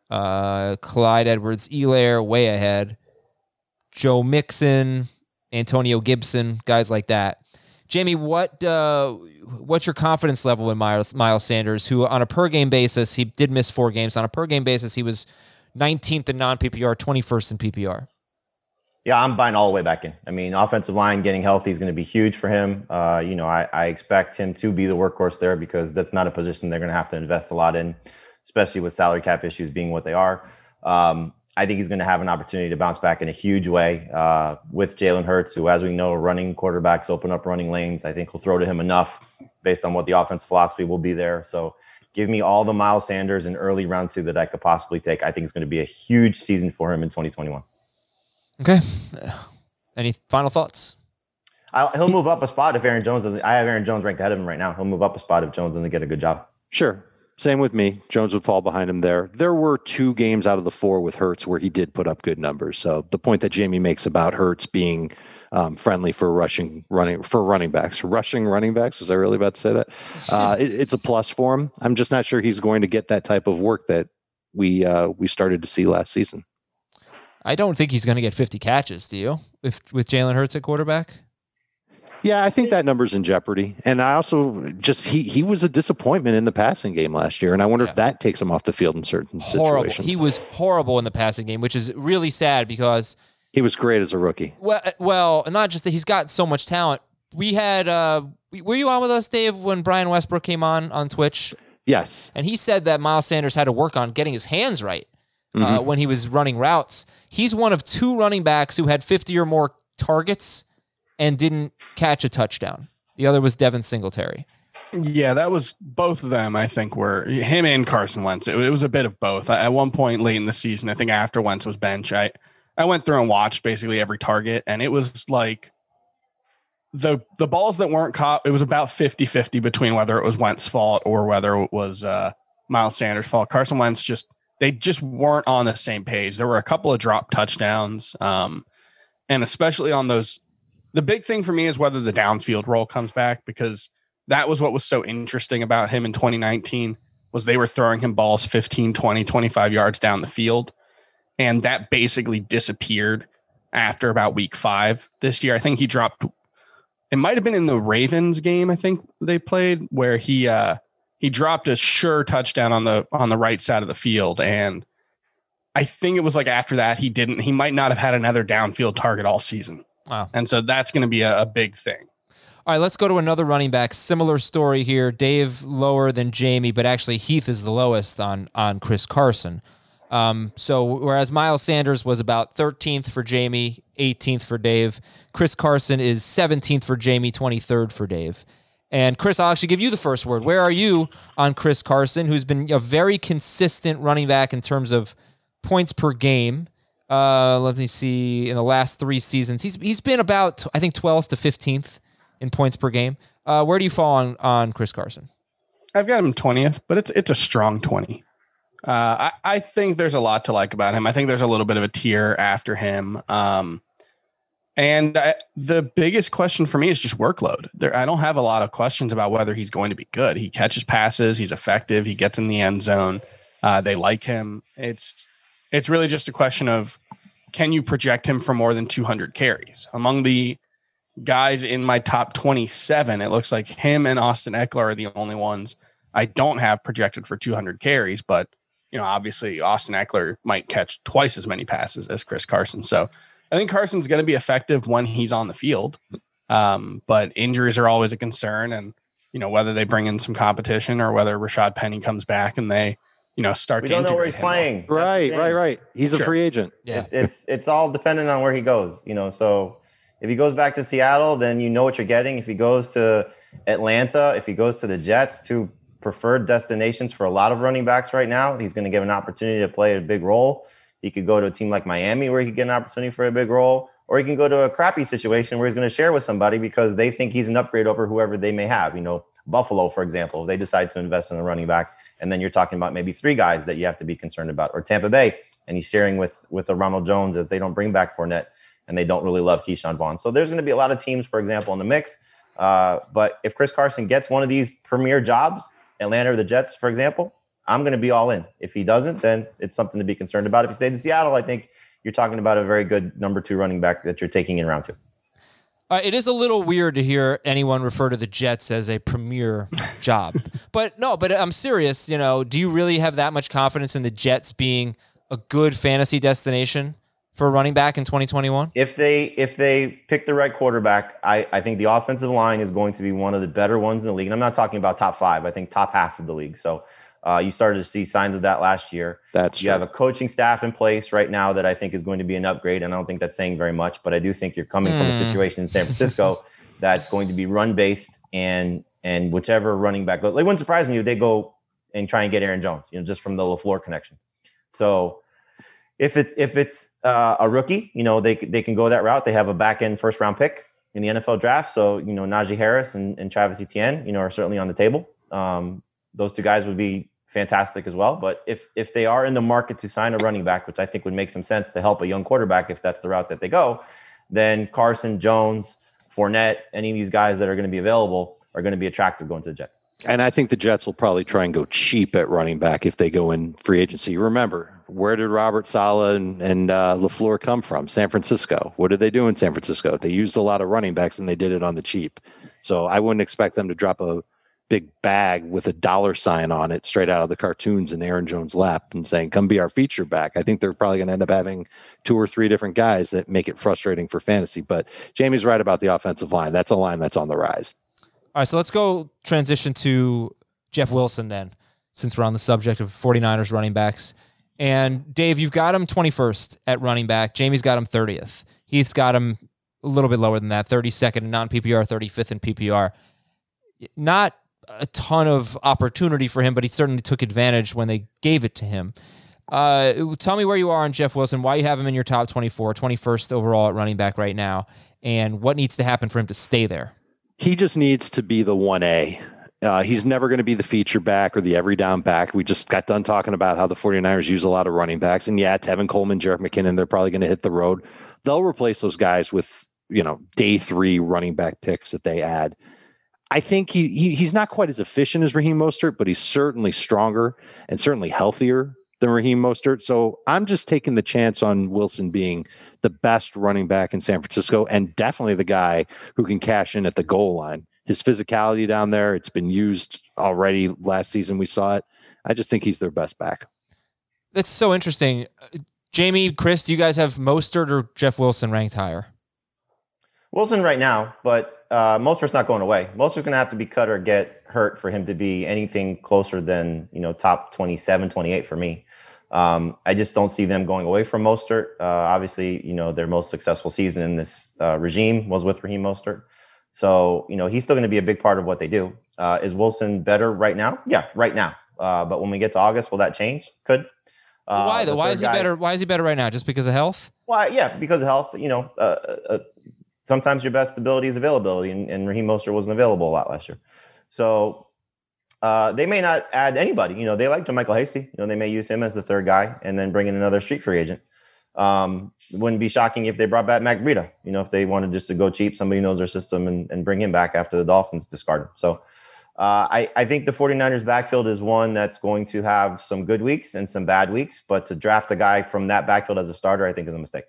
Clyde Edwards-Helaire, way ahead, Joe Mixon, Antonio Gibson, guys like that. Jamie, what's your confidence level in Miles Sanders, who on a per-game basis, he did miss 4 games. On a per-game basis, he was 19th in non-PPR, 21st in PPR. Yeah, I'm buying all the way back in. I mean, offensive line getting healthy is going to be huge for him. I expect him to be the workhorse there because that's not a position they're going to have to invest a lot in, especially with salary cap issues being what they are. I think he's going to have an opportunity to bounce back in a huge way with Jalen Hurts, who, as we know, running quarterbacks open up running lanes. I think he'll throw to him enough based on what the offense philosophy will be there. So give me all the Miles Sanders in early round 2 that I could possibly take. I think it's going to be a huge season for him in 2021. Okay. Any final thoughts? He'll move up a spot if Aaron Jones doesn't. I have Aaron Jones ranked ahead of him right now. He'll move up a spot if Jones doesn't get a good job. Sure. Same with me. Jones would fall behind him there. There were 2 games out of the 4 with Hurts where he did put up good numbers. So the point that Jamie makes about Hurts being friendly for rushing running backs. Was I really about to say that? It's a plus for him. I'm just not sure he's going to get that type of work that we started to see last season. I don't think he's going to get 50 catches, do you? With Jalen Hurts at quarterback? Yeah, I think that number's in jeopardy. And I also he was a disappointment in the passing game last year. And I wonder if that takes him off the field in certain situations. He was horrible in the passing game, which is really sad because he was great as a rookie. Well, not just that, he's got so much talent. We had, were you on with us, Dave, when Brian Westbrook came on Twitch? Yes. And he said that Miles Sanders had to work on getting his hands right when he was running routes. He's one of 2 running backs who had 50 or more targets and didn't catch a touchdown. The other was Devin Singletary. Yeah, that was both of them, I think, were him and Carson Wentz. It was a bit of both. At one point late in the season, I think after Wentz was benched, I went through and watched basically every target, and it was like the balls that weren't caught, it was about 50-50 between whether it was Wentz's fault or whether it was Miles Sanders' fault. Carson Wentz they just weren't on the same page. There were a couple of drop touchdowns, and especially on those. The big thing for me is whether the downfield role comes back, because that was what was so interesting about him in 2019 was they were throwing him balls 15, 20, 25 yards down the field. And that basically disappeared after about week 5 this year. I think he dropped, it might've been in the Ravens game, I think they played, where he dropped a sure touchdown on the right side of the field. And I think it was like after that, he might not have had another downfield target all season. Wow. And so that's going to be a big thing. All right, let's go to another running back. Similar story here. Dave lower than Jamie, but actually Heath is the lowest on Chris Carson. So whereas Miles Sanders was about 13th for Jamie, 18th for Dave, Chris Carson is 17th for Jamie, 23rd for Dave. And Chris, I'll actually give you the first word. Where are you on Chris Carson, who's been a very consistent running back in terms of points per game? Let me see. In the last 3 seasons, he's been about, I think, 12th to 15th in points per game. Where do you fall on Chris Carson? I've got him 20th, but it's a strong 20. I think there's a lot to like about him. I think there's a little bit of a tier after him. The biggest question for me is just workload. I don't have a lot of questions about whether he's going to be good. He catches passes. He's effective. He gets in the end zone. They like him. It's really just a question of, can you project him for more than 200 carries? Among the guys in my top 27, it looks like him and Austin Eckler are the only ones I don't have projected for 200 carries. But, obviously Austin Eckler might catch twice as many passes as Chris Carson. So I think Carson's going to be effective when he's on the field. But injuries are always a concern. And, whether they bring in some competition or whether Rashad Penny comes back and they, start. We don't know where he's playing. Right. He's a free agent. Yeah, it's all dependent on where he goes. So if he goes back to Seattle, then you know what you're getting. If he goes to Atlanta, if he goes to the Jets, 2 preferred destinations for a lot of running backs right now, he's going to get an opportunity to play a big role. He could go to a team like Miami where he could get an opportunity for a big role, or he can go to a crappy situation where he's going to share with somebody because they think he's an upgrade over whoever they may have. Buffalo, for example, if they decide to invest in a running back, and then you're talking about maybe 3 guys that you have to be concerned about, or Tampa Bay, and he's sharing with a Ronald Jones as they don't bring back Fournette and they don't really love Keyshawn Vaughn. So there's going to be a lot of teams, for example, in the mix. But if Chris Carson gets one of these premier jobs, Atlanta or the Jets, for example, I'm going to be all in. If he doesn't, then it's something to be concerned about. If he stays in Seattle, I think you're talking about a very good number 2 running back that you're taking in round 2. It is a little weird to hear anyone refer to the Jets as a premier job. But I'm serious. Do you really have that much confidence in the Jets being a good fantasy destination for a running back in 2021? If they pick the right quarterback, I think the offensive line is going to be one of the better ones in the league. And I'm not talking about top 5. I think top half of the league. So you started to see signs of that last year. You have a coaching staff in place right now that I think is going to be an upgrade. And I don't think that's saying very much, but I do think you're coming from a situation in San Francisco that's going to be run-based, and whichever running back. It wouldn't surprise me if they go and try and get Aaron Jones, just from the LaFleur connection. So if it's a rookie, they can go that route. They have a back-end first-round pick in the NFL draft. So, Najee Harris and Travis Etienne, are certainly on the table. Those 2 guys would be fantastic as well. But if they are in the market to sign a running back, which I think would make some sense to help a young quarterback if that's the route that they go, then Carson, Jones, Fournette, any of these guys that are going to be available are going to be attractive going to the Jets. And I think the Jets will probably try and go cheap at running back if they go in free agency. Remember, Where did Robert Saleh and LaFleur come from? San Francisco. What did they do in San Francisco? They used a lot of running backs, and they did it on the cheap. So I wouldn't expect them to drop a big bag with a dollar sign on it straight out of the cartoons in Aaron Jones' lap and saying, come be our feature back. I think they're probably going to end up having 2 or 3 different guys that make it frustrating for fantasy. But Jamie's right about the offensive line. That's a line that's on the rise. All right, so let's go transition to Jeff Wilson then, since we're on the subject of 49ers running backs. And Dave, you've got him 21st at running back. Jamie's got him 30th. Heath's got him a little bit lower than that, 32nd in non-PPR, 35th in PPR. Not a ton of opportunity for him, but he certainly took advantage when they gave it to him. Tell me where you are on Jeff Wilson, why you have him in your top 24, 21st overall at running back right now, and what needs to happen for him to stay there. He just needs to be the 1A. He's never going to be the feature back or the every down back. We just got done talking about how the 49ers use a lot of running backs. And yeah, Tevin Coleman, Jerick McKinnon, they're probably going to hit the road. They'll replace those guys with, day 3 running back picks that they add. I think he's not quite as efficient as Raheem Mostert, but he's certainly stronger and certainly healthier than Raheem Mostert. So I'm just taking the chance on Wilson being the best running back in San Francisco and definitely the guy who can cash in at the goal line. His physicality down there, it's been used already. Last season we saw it. I just think he's their best back. That's so interesting. Jamie, Chris, do you guys have Mostert or Jeff Wilson ranked higher? Wilson right now, but Mostert's not going away. Mostert's going to have to be cut or get hurt for him to be anything closer than, top 27, 28 for me. I just don't see them going away from Mostert. Obviously, their most successful season in this regime was with Raheem Mostert. So, he's still going to be a big part of what they do. Is Wilson better right now? Yeah, right now. But when we get to August, will that change? Could. Why though? Why is he better? Why is he better right now? Just because of health? Well, yeah, because of health. Sometimes your best ability is availability, and Raheem Mostert wasn't available a lot last year. So they may not add anybody. They like JaMycal Hasty. They may use him as the 3rd guy and then bring in another street free agent. Wouldn't be shocking if they brought back Matt Breida. If they wanted just to go cheap, somebody who knows their system and bring him back after the Dolphins discard him. So I think the 49ers backfield is one that's going to have some good weeks and some bad weeks, but to draft a guy from that backfield as a starter, I think is a mistake.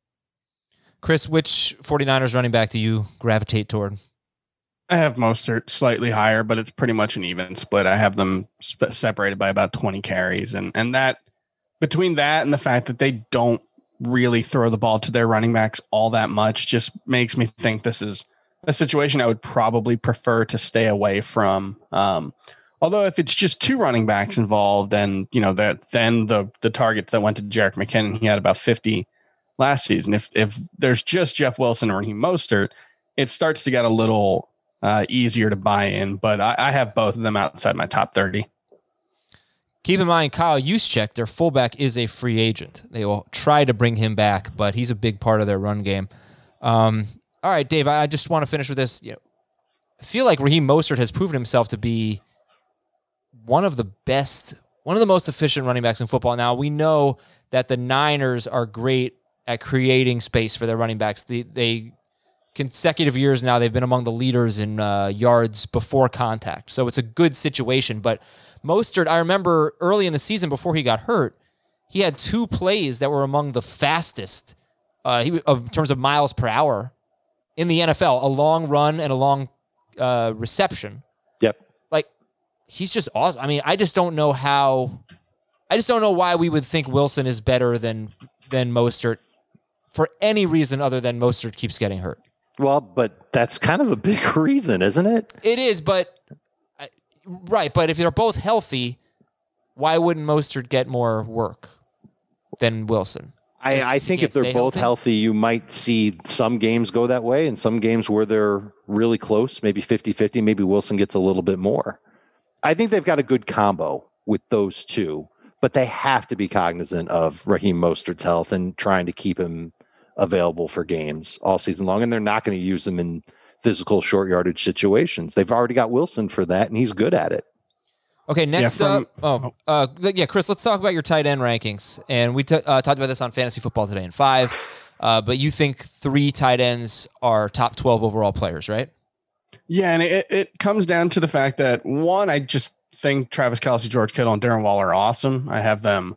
Chris, which 49ers running back do you gravitate toward? I have Mostert slightly higher, but it's pretty much an even split. I have them separated by about 20 carries. And that between that and the fact that they don't really throw the ball to their running backs all that much just makes me think this is a situation I would probably prefer to stay away from. Although if it's just 2 running backs involved and, then the target that went to Jerick McKinnon, he had about 50 last season. If there's just Jeff Wilson or Raheem Mostert, it starts to get a little easier to buy in, but I have both of them outside my top 30. Keep in mind, Kyle Juszczyk, their fullback, is a free agent. They will try to bring him back, but he's a big part of their run game. All right, Dave, I just want to finish with this. I feel like Raheem Mostert has proven himself to be one of the most efficient running backs in football. Now, we know that the Niners are great at creating space for their running backs. They consecutive years now, they've been among the leaders in yards before contact. So it's a good situation. But Mostert, I remember early in the season before he got hurt, he had 2 plays that were among the fastest in terms of miles per hour in the NFL, a long run and a long reception. Yep. Like, he's just awesome. I mean, I just don't know why we would think Wilson is better than Mostert for any reason other than Mostert keeps getting hurt. Well, but that's kind of a big reason, isn't it? It is, but right. But if they're both healthy, why wouldn't Mostert get more work than Wilson? I think if they're both healthy, you might see some games go that way and some games where they're really close, maybe 50-50, maybe Wilson gets a little bit more. I think they've got a good combo with those 2, but they have to be cognizant of Raheem Mostert's health and trying to keep him available for games all season long. And they're not going to use him in physical short yardage situations. They've already got Wilson for that, and he's good at it. Okay, next up. Chris, let's talk about your tight end rankings. And we talked about this on Fantasy Football Today in 5. But you think 3 tight ends are top 12 overall players, right? Yeah, and it comes down to the fact that, one, I just think Travis Kelce, George Kittle, and Darren Waller are awesome. I have them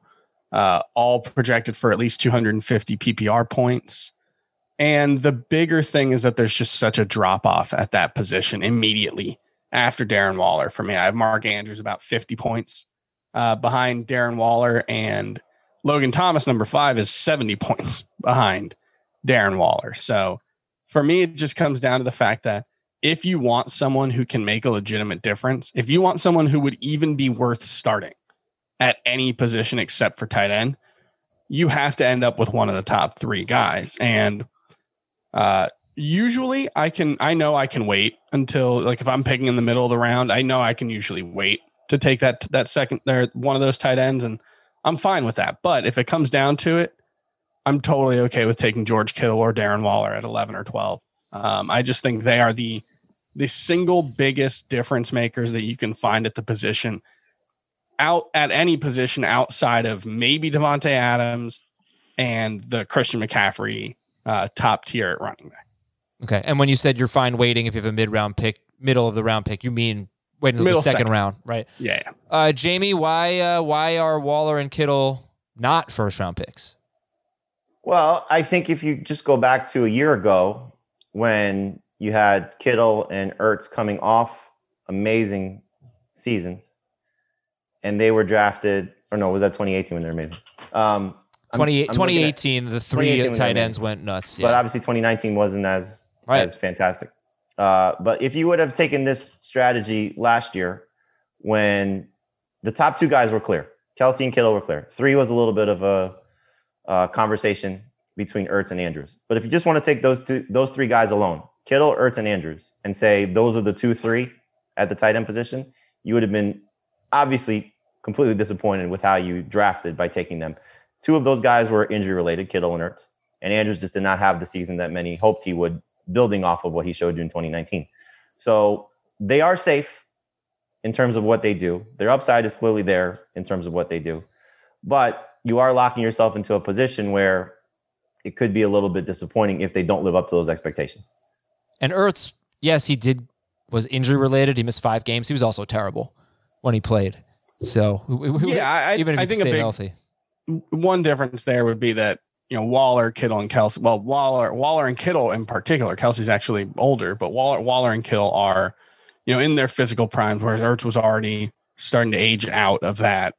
all projected for at least 250 PPR points. And the bigger thing is that there's just such a drop off at that position immediately after Darren Waller. For me, I have Mark Andrews about 50 points behind Darren Waller, and Logan Thomas, number 5, is 70 points behind Darren Waller. So for me, it just comes down to the fact that if you want someone who can make a legitimate difference, if you want someone who would even be worth starting at any position except for tight end, you have to end up with one of the top 3 guys. And usually I know I can wait until, like, if I'm picking in the middle of the round, I know I can usually wait to take that second there, one of those tight ends, and I'm fine with that. But if it comes down to it, I'm totally okay with taking George Kittle or Darren Waller at 11 or 12. I just think they are the single biggest difference makers that you can find at the position, out at any position outside of maybe Devontae Adams and the Christian McCaffrey top tier at running back. Okay. And when you said you're fine waiting if you have a middle of the round pick, you mean waiting until the second round, right? Yeah. Jamie, why are Waller and Kittle not first round picks? Well, I think if you just go back to a year ago when you had Kittle and Ertz coming off amazing seasons, and they were drafted, or no, was that 2018 when they're amazing? 2018, the 3 tight ends went nuts. Yeah. But obviously 2019 wasn't as fantastic. But if you would have taken this strategy last year when the top 2 guys were clear, Kelsey and Kittle were clear. 3 was a little bit of a conversation between Ertz and Andrews. But if you just want to take those 3 guys alone, Kittle, Ertz, and Andrews, and say those are the 2-3 at the tight end position, you would have been obviously completely disappointed with how you drafted by taking them. 2 of those guys were injury related, Kittle and Ertz, and Andrews just did not have the season that many hoped he would, building off of what he showed you in 2019. So they are safe in terms of what they do. Their upside is clearly there in terms of what they do, was you are locking yourself into a position where it could be a little bit disappointing if they don't live up to those expectations. And Ertz, yes, he was injury related. He missed 5 games. He was also terrible when he played. So even if he stayed healthy. One difference there would be that, Waller, Kittle, and Kelsey. Well, Waller and Kittle in particular. Kelsey's actually older, but Waller and Kittle are, in their physical primes, whereas Ertz was already starting to age out of that.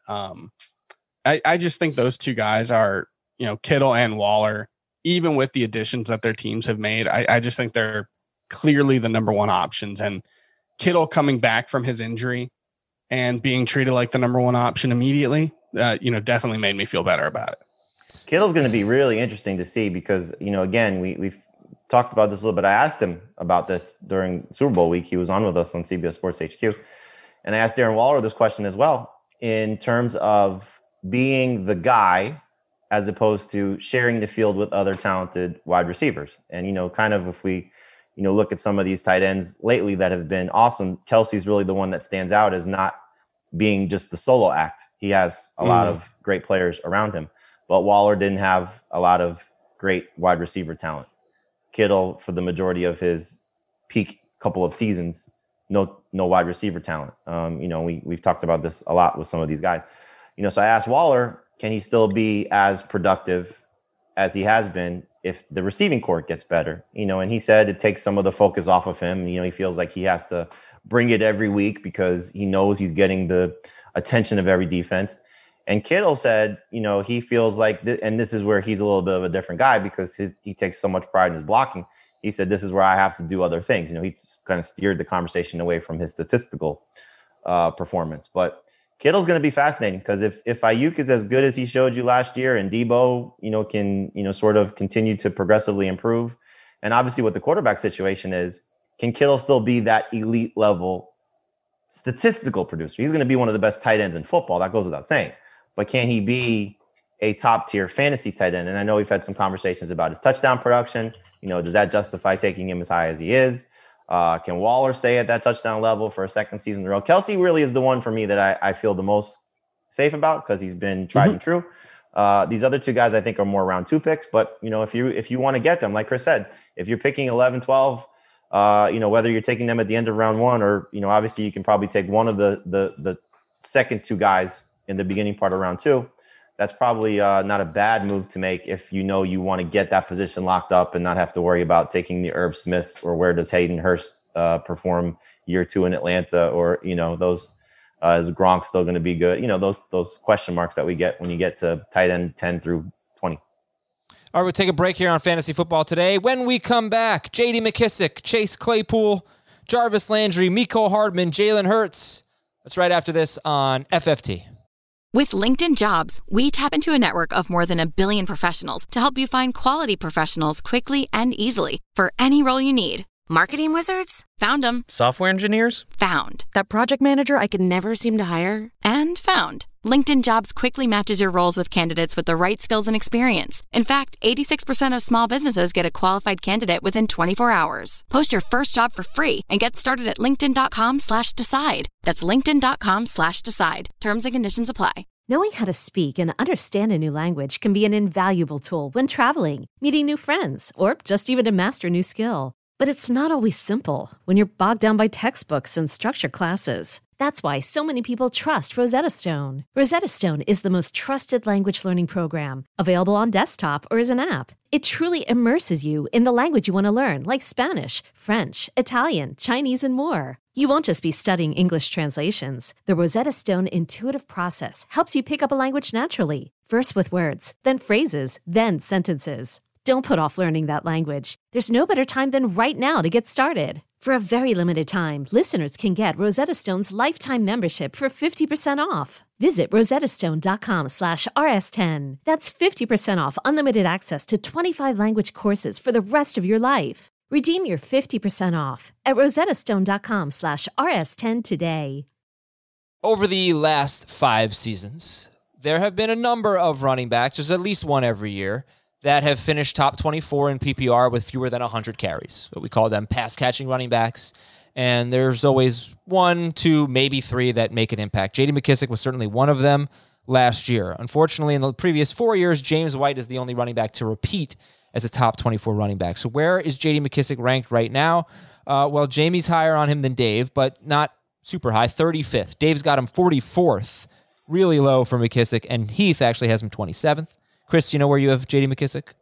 I just think those 2 guys are, Kittle and Waller, even with the additions that their teams have made, I just think they're clearly the number 1 options. And Kittle coming back from his injury and being treated like the number 1 option immediately, definitely made me feel better about it. Kittle's going to be really interesting to see because, again, we've talked about this a little bit. I asked him about this during Super Bowl week. He was on with us on CBS Sports HQ. And I asked Darren Waller this question as well, in terms of being the guy as opposed to sharing the field with other talented wide receivers. And, kind of if we, look at some of these tight ends lately that have been awesome, Kelsey's really the one that stands out as not being just the solo act. He has a lot of great players around him. But Waller didn't have a lot of great wide receiver talent. Kittle, for the majority of his peak couple of seasons, no wide receiver talent. We've talked about this a lot with some of these guys. So I asked Waller, can he still be as productive as he has been if the receiving court gets better? And he said it takes some of the focus off of him. He feels like he has to bring it every week because he knows he's getting the attention of every defense. And Kittle said, he feels like, and this is where he's a little bit of a different guy because he takes so much pride in his blocking. He said, this is where I have to do other things. He kind of steered the conversation away from his statistical performance. But Kittle's going to be fascinating because if Ayuk is as good as he showed you last year and Debo, can, sort of continue to progressively improve. And obviously what the quarterback situation is, can Kittle still be that elite level statistical producer? He's going to be one of the best tight ends in football. That goes without saying. But can he be a top tier fantasy tight end? And I know we've had some conversations about his touchdown production. Does that justify taking him as high as he is? Can Waller stay at that touchdown level for a second season in a row? Kelsey really is the one for me that I feel the most safe about because he's been tried and true. These other 2 guys I think are more round 2 picks. But, if you want to get them, like Chris said, if you're picking 11, 12, whether you're taking them at the end of round 1 or, obviously you can probably take one of the second 2 guys in the beginning part of round 2, that's probably not a bad move to make if you know you want to get that position locked up and not have to worry about taking the Irv Smiths, or where does Hayden Hurst perform year 2 in Atlanta, or those is Gronk still going to be good? Those question marks that we get when you get to tight end 10 through 20. All right, we'll take a break here on Fantasy Football Today. When we come back, J.D. McKissic, Chase Claypool, Jarvis Landry, Mecole Hardman, Jalen Hurts. That's right after this on FFT. With LinkedIn Jobs, we tap into a network of more than 1 billion professionals to help you find quality professionals quickly and easily for any role you need. Marketing wizards? Found them. Software engineers? Found. That project manager I could never seem to hire? And found. LinkedIn Jobs quickly matches your roles with candidates with the right skills and experience. In fact, 86% of small businesses get a qualified candidate within 24 hours. Post your first job for free and get started at linkedin.com/decide. That's linkedin.com/decide. Terms and conditions apply. Knowing how to speak and understand a new language can be an invaluable tool when traveling, meeting new friends, or just even to master a new skill. But it's not always simple when you're bogged down by textbooks and structured classes. That's why so many people trust Rosetta Stone. Rosetta Stone is the most trusted language learning program, available on desktop or as an app. It truly immerses you in the language you want to learn, like Spanish, French, Italian, Chinese, and more. You won't just be studying English translations. The Rosetta Stone intuitive process helps you pick up a language naturally, first with words, then phrases, then sentences. Don't put off learning that language. There's no better time than right now to get started. For a very limited time, listeners can get Rosetta Stone's lifetime membership for 50% off. Visit rosettastone.com/rs10. That's 50% off unlimited access to 25 language courses for the rest of your life. Redeem your 50% off at rosettastone.com/rs10 today. Over the last 5 seasons, there have been a number of running backs, there's at least one every year, that have finished top 24 in PPR with fewer than 100 carries. What we call them pass-catching running backs. And there's always 1, 2, maybe 3 that make an impact. J.D. McKissic was certainly one of them last year. Unfortunately, in the previous 4 years, James White is the only running back to repeat as a top 24 running back. So where is J.D. McKissic ranked right now? Well, Jamie's higher on him than Dave, but not super high, 35th. Dave's got him 44th, really low for McKissic, and Heath actually has him 27th. Chris, you know where you have J.D. McKissic?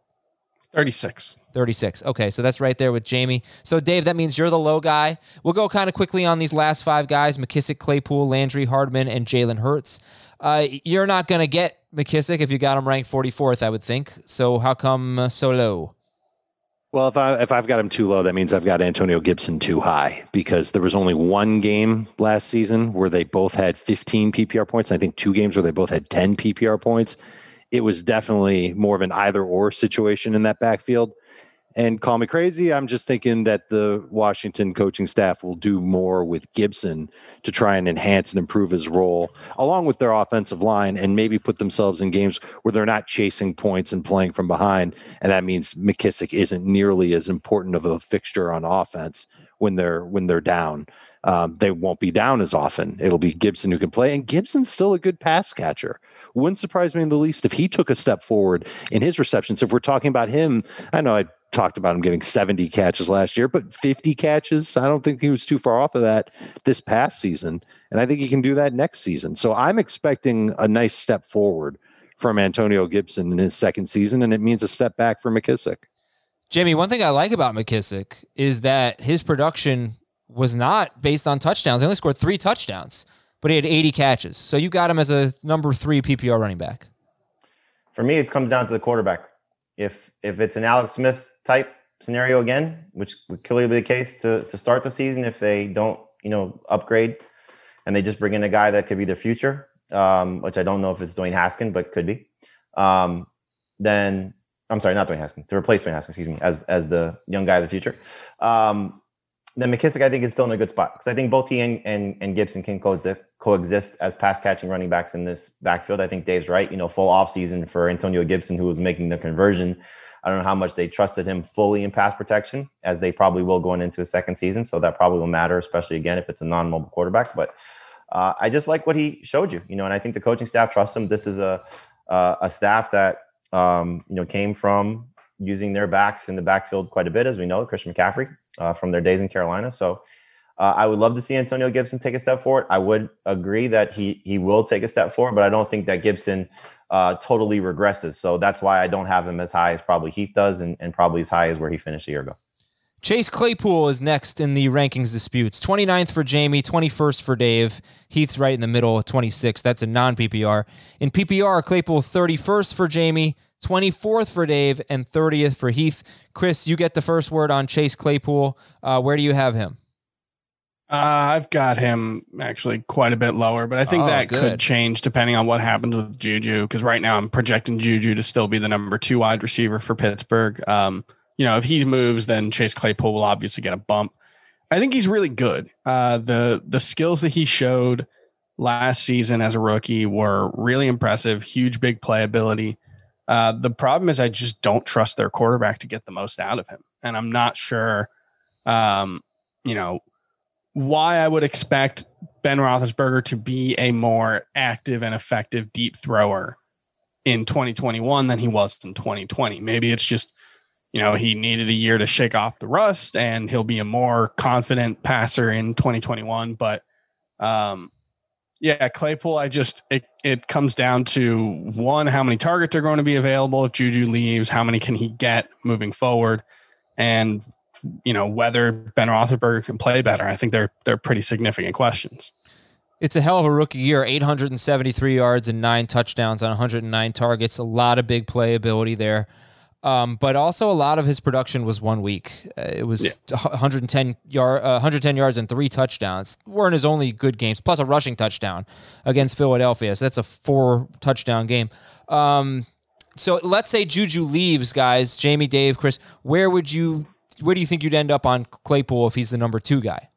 36. 36. Okay, so that's right there with Jamie. So, Dave, that means you're the low guy. We'll go kind of quickly on these last 5 guys, McKissic, Claypool, Landry, Hardman, and Jalen Hurts. You're not going to get McKissic if you got him ranked 44th, I would think. So how come so low? Well, if I've got him too low, that means I've got Antonio Gibson too high, because there was only one game last season where they both had 15 PPR points. I think 2 games where they both had 10 PPR points. It was definitely more of an either-or situation in that backfield. And call me crazy, I'm just thinking that the Washington coaching staff will do more with Gibson to try and enhance and improve his role, along with their offensive line, and maybe put themselves in games where they're not chasing points and playing from behind. And that means McKissic isn't nearly as important of a fixture on offense when they're down. They won't be down as often. It'll be Gibson who can play, and Gibson's still a good pass catcher. Wouldn't surprise me in the least if he took a step forward in his receptions. If we're talking about him, I know I talked about him getting 70 catches last year, but 50 catches, I don't think he was too far off of that this past season. And I think he can do that next season. So I'm expecting a nice step forward from Antonio Gibson in his second season, and it means a step back for McKissic. Jamie, one thing I like about McKissic is that his production was not based on touchdowns. He only scored 3 touchdowns, but he had 80 catches. So you got him as a number 3 PPR running back. For me, it comes down to the quarterback. If it's an Alex Smith type scenario again, which would clearly be the case to start the season if they don't, upgrade and they just bring in a guy that could be their future, which I don't know if it's Dwayne Haskins, but could be. Then I'm sorry, not Dwayne Haskins, to replace Dwayne Haskins, excuse me, as the young guy of the future. Then McKissic, I think, is still in a good spot because I think both he and Gibson can coexist as pass-catching running backs in this backfield. I think Dave's right. Full offseason for Antonio Gibson, who was making the conversion. I don't know how much they trusted him fully in pass protection, as they probably will going into his second season. So that probably will matter, especially, again, if it's a non-mobile quarterback. But I just like what he showed you, and I think the coaching staff trusts him. This is a staff that, came from using their backs in the backfield quite a bit, as we know, Christian McCaffrey from their days in Carolina. So I would love to see Antonio Gibson take a step forward. I would agree that he will take a step forward, but I don't think that Gibson totally regresses. So that's why I don't have him as high as probably Heath does, and probably as high as where he finished a year ago. Chase Claypool is next in the rankings disputes. 29th for Jamie, 21st for Dave. Heath's right in the middle at 26. That's a non-PPR. In PPR, Claypool 31st for Jamie, 24th for Dave, and 30th for Heath. Chris, you get the first word on Chase Claypool. Where do you have him? I've got him actually quite a bit lower, but I think that could change depending on what happens with Juju, because right now I'm projecting Juju to still be the number 2 wide receiver for Pittsburgh. If he moves, then Chase Claypool will obviously get a bump. I think he's really good. The skills that he showed last season as a rookie were really impressive, huge, big playability. The problem is I just don't trust their quarterback to get the most out of him. And I'm not sure, why I would expect Ben Roethlisberger to be a more active and effective deep thrower in 2021 than he was in 2020. Maybe it's just, he needed a year to shake off the rust and he'll be a more confident passer in 2021. But Claypool, it comes down to one, how many targets are going to be available if Juju leaves, how many can he get moving forward, and whether Ben Roethlisberger can play better. I think they're pretty significant questions. It's a hell of a rookie year, 873 yards and 9 touchdowns on 109 targets. A lot of big playability there. But also a lot of his production was 1 week. It was 110 yards and 3 touchdowns. Weren't his only good games, plus a rushing touchdown against Philadelphia. So that's a 4 touchdown game. So let's say Juju leaves, guys. Jamie, Dave, Chris, where do you think you'd end up on Claypool if he's the number 2 guy?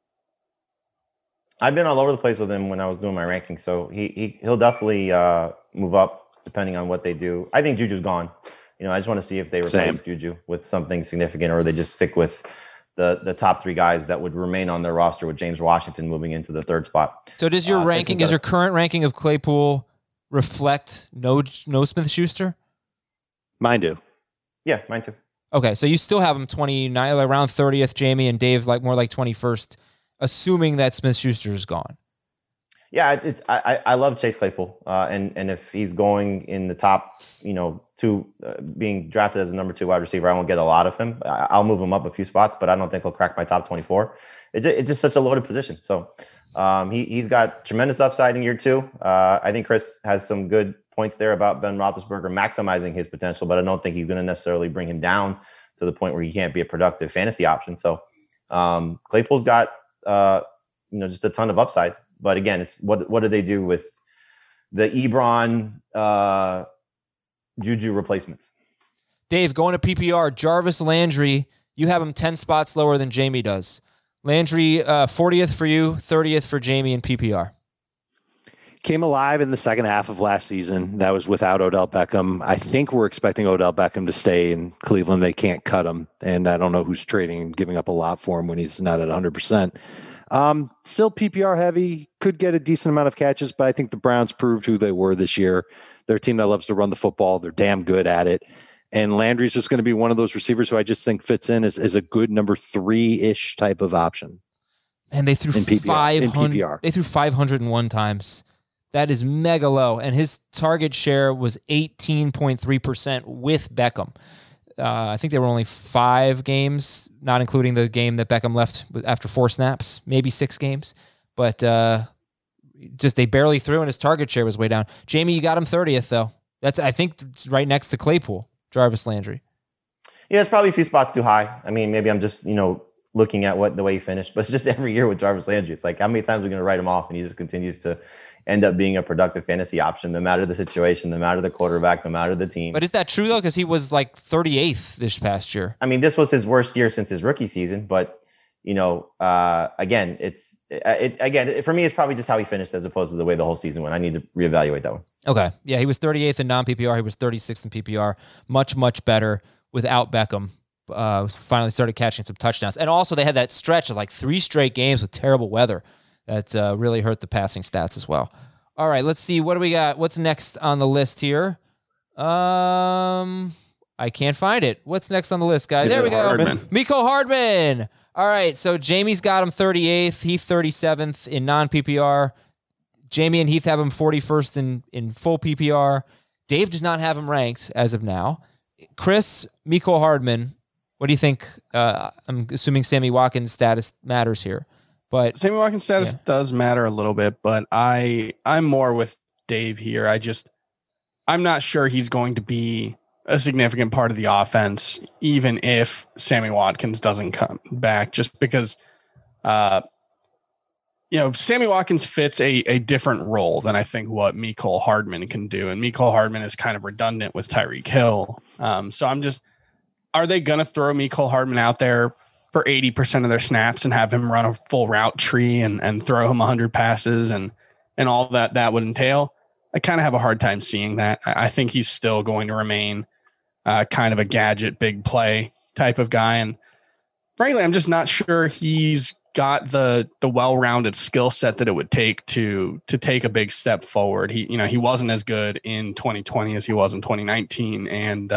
I've been all over the place with him when I was doing my rankings, so he'll definitely move up depending on what they do. I think Juju's gone. I just want to see if they replace Juju with something significant, or they just stick with the top 3 guys that would remain on their roster, with James Washington moving into the 3rd spot. So does your your current ranking of Claypool reflect no Smith-Schuster? Mine do. Yeah, mine too. Okay, so you still have him 29, around 30th, Jamie, and Dave more like 21st, assuming that Smith-Schuster is gone. Yeah, I love Chase Claypool, and if he's going in the top, 2, being drafted as a number 2 wide receiver, I won't get a lot of him. I'll move him up a few spots, but I don't think he'll crack my top 24. It's just such a loaded position. So he's got tremendous upside in year 2. I think Chris has some good points there about Ben Roethlisberger maximizing his potential, but I don't think he's going to necessarily bring him down to the point where he can't be a productive fantasy option. So Claypool's got just a ton of upside. But again, it's what do they do with the Ebron Juju replacements? Dave, going to PPR, Jarvis Landry, you have him 10 spots lower than Jamie does. Landry, 40th for you, 30th for Jamie in PPR. Came alive in the second half of last season. That was without Odell Beckham. I think we're expecting Odell Beckham to stay in Cleveland. They can't cut him. And I don't know who's trading and giving up a lot for him when he's not at 100%. Still PPR heavy, could get a decent amount of catches, but I think the Browns proved who they were this year. They're a team that loves to run the football. They're damn good at it. And Landry's just going to be one of those receivers who I just think fits in as a good number 3-ish type of option. And they threw 500. They threw 501 times. That is mega low. And his target share was 18.3% with Beckham. I think there were only 5 games, not including the game that Beckham left after 4 snaps, maybe 6 games. But just they barely threw, and his target share was way down. Jamie, you got him 30th, though. That's, I think, right next to Claypool, Jarvis Landry. Yeah, it's probably a few spots too high. I mean, maybe I'm just, looking at the way he finished. But it's just every year with Jarvis Landry, it's like, how many times are we going to write him off? And he just continues to end up being a productive fantasy option, no matter the situation, no matter the quarterback, no matter the team. But is that true, though? Because he was like 38th this past year. I mean, this was his worst year since his rookie season. But, again, for me, it's probably just how he finished as opposed to the way the whole season went. I need to reevaluate that one. Okay. Yeah, he was 38th in non-PPR. He was 36th in PPR. Much, much better without Beckham. Finally started catching some touchdowns. And also they had that stretch of like 3 straight games with terrible weather that really hurt the passing stats as well. All right, let's see. What do we got? What's next on the list here? I can't find it. What's next on the list, guys? There we go. Mecole Hardman. All right, so Jamie's got him 38th. Heath 37th in non-PPR. Jamie and Heath have him 41st in full PPR. Dave does not have him ranked as of now. Chris, Mecole Hardman, what do you think? I'm assuming Sammy Watkins' status matters here. But Sammy Watkins' status does matter a little bit, but I'm more with Dave here. I'm not sure he's going to be a significant part of the offense, even if Sammy Watkins doesn't come back, just because, Sammy Watkins fits a different role than I think what Mecole Hardman can do. And Mecole Hardman is kind of redundant with Tyreek Hill. So are they going to throw Mecole Hardman out there for 80% of their snaps and have him run a full route tree and throw him 100 passes and all that would entail? I kind of have a hard time seeing that. I think he's still going to remain kind of a gadget, big play type of guy. And frankly, I'm just not sure he's got the well-rounded skill set that it would take to take a big step forward. He wasn't as good in 2020 as he was in 2019. And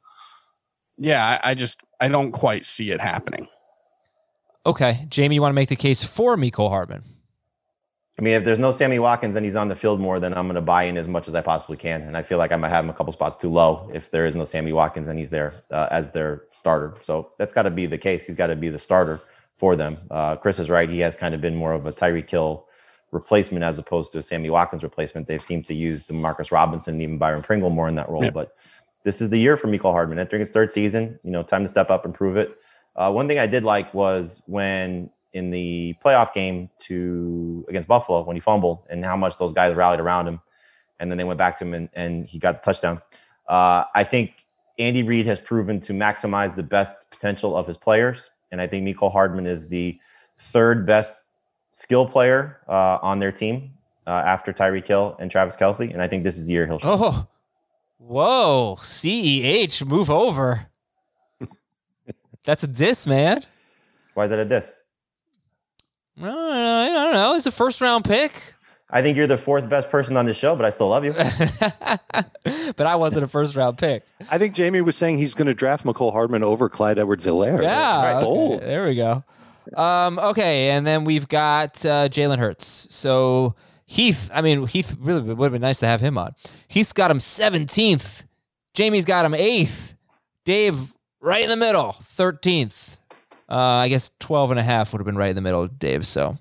I don't quite see it happening. Okay. Jamie, you want to make the case for Mecole Hardman? I mean, if there's no Sammy Watkins and he's on the field more, then I'm going to buy in as much as I possibly can. And I feel like I might have him a couple spots too low if there is no Sammy Watkins and he's there as their starter. So that's got to be the case. He's got to be the starter for them. Chris is right. He has kind of been more of a Tyreek Hill replacement as opposed to a Sammy Watkins replacement. They've seemed to use DeMarcus Robinson and even Byron Pringle more in that role. Yeah. But this is the year for Mecole Hardman. Entering his third season, time to step up and prove it. One thing I did like was when in the playoff game against Buffalo, when he fumbled and how much those guys rallied around him. And then they went back to him and he got the touchdown. I think Andy Reid has proven to maximize the best potential of his players. And I think Mecole Hardman is the third best skill player on their team after Tyreek Hill and Travis Kelce. And I think this is the year he'll show. Oh, whoa. CEH, move over. That's a diss, man. Why is that a diss? I don't know. It's a first-round pick. I think you're the fourth best person on the show, but I still love you. But I wasn't a first-round pick. I think Jamie was saying he's going to draft Mecole Hardman over Clyde Edwards-Helaire. Yeah. Okay. There we go. Okay, and then we've got Jalen Hurts. So Heath really would have been nice to have him on. Heath's got him 17th. Jamie's got him 8th. Dave, right in the middle, 13th. I guess 12.5 would have been right in the middle, Dave. So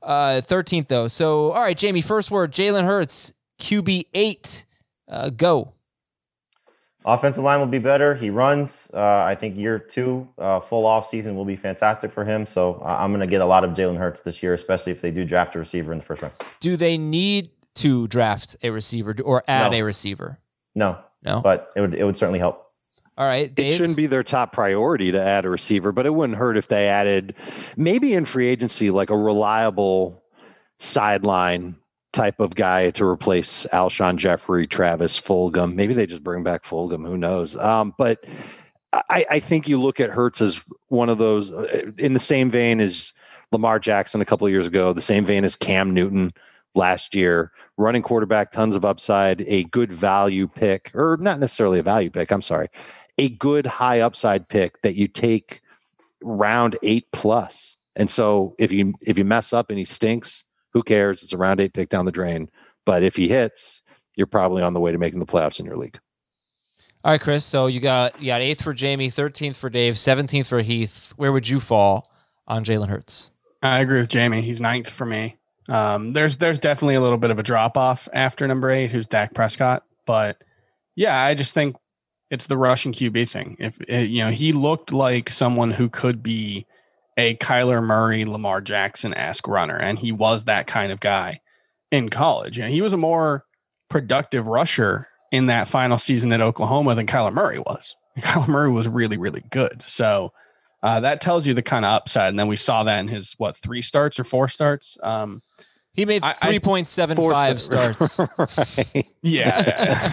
13th, though. So, all right, Jamie, first word, Jalen Hurts, QB 8. Go. Offensive line will be better. He runs. I think year 2, full off season will be fantastic for him. So I'm going to get a lot of Jalen Hurts this year, especially if they do draft a receiver in the first round. Do they need to draft a receiver or add a receiver? No. But it would certainly help. All right, Dave? It shouldn't be their top priority to add a receiver, but it wouldn't hurt if they added maybe in free agency like a reliable sideline type of guy to replace Alshon Jeffrey, Travis Fulgham. Maybe they just bring back Fulgham. Who knows? But I think you look at Hurts as one of those in the same vein as Lamar Jackson a couple of years ago, the same vein as Cam Newton last year, running quarterback, tons of upside, a good value pick, or not necessarily a value pick. I'm sorry. A good high upside pick that you take round 8+. And so if you mess up and he stinks, who cares? It's a round 8 pick down the drain. But if he hits, you're probably on the way to making the playoffs in your league. All right, Chris. So you got 8th for Jamie, 13th for Dave, 17th for Heath. Where would you fall on Jalen Hurts? I agree with Jamie. He's 9th for me. There's definitely a little bit of a drop off after number 8, who's Dak Prescott. But yeah, I just think it's the rushing QB thing. If he looked like someone who could be a Kyler Murray, Lamar Jackson-esque runner, and he was that kind of guy in college. He was a more productive rusher in that final season at Oklahoma than Kyler Murray was. Kyler Murray was really, really good. So that tells you the kind of upside. And then we saw that in his 3 starts or 4 starts. He made 3.75 starts. Right. Yeah.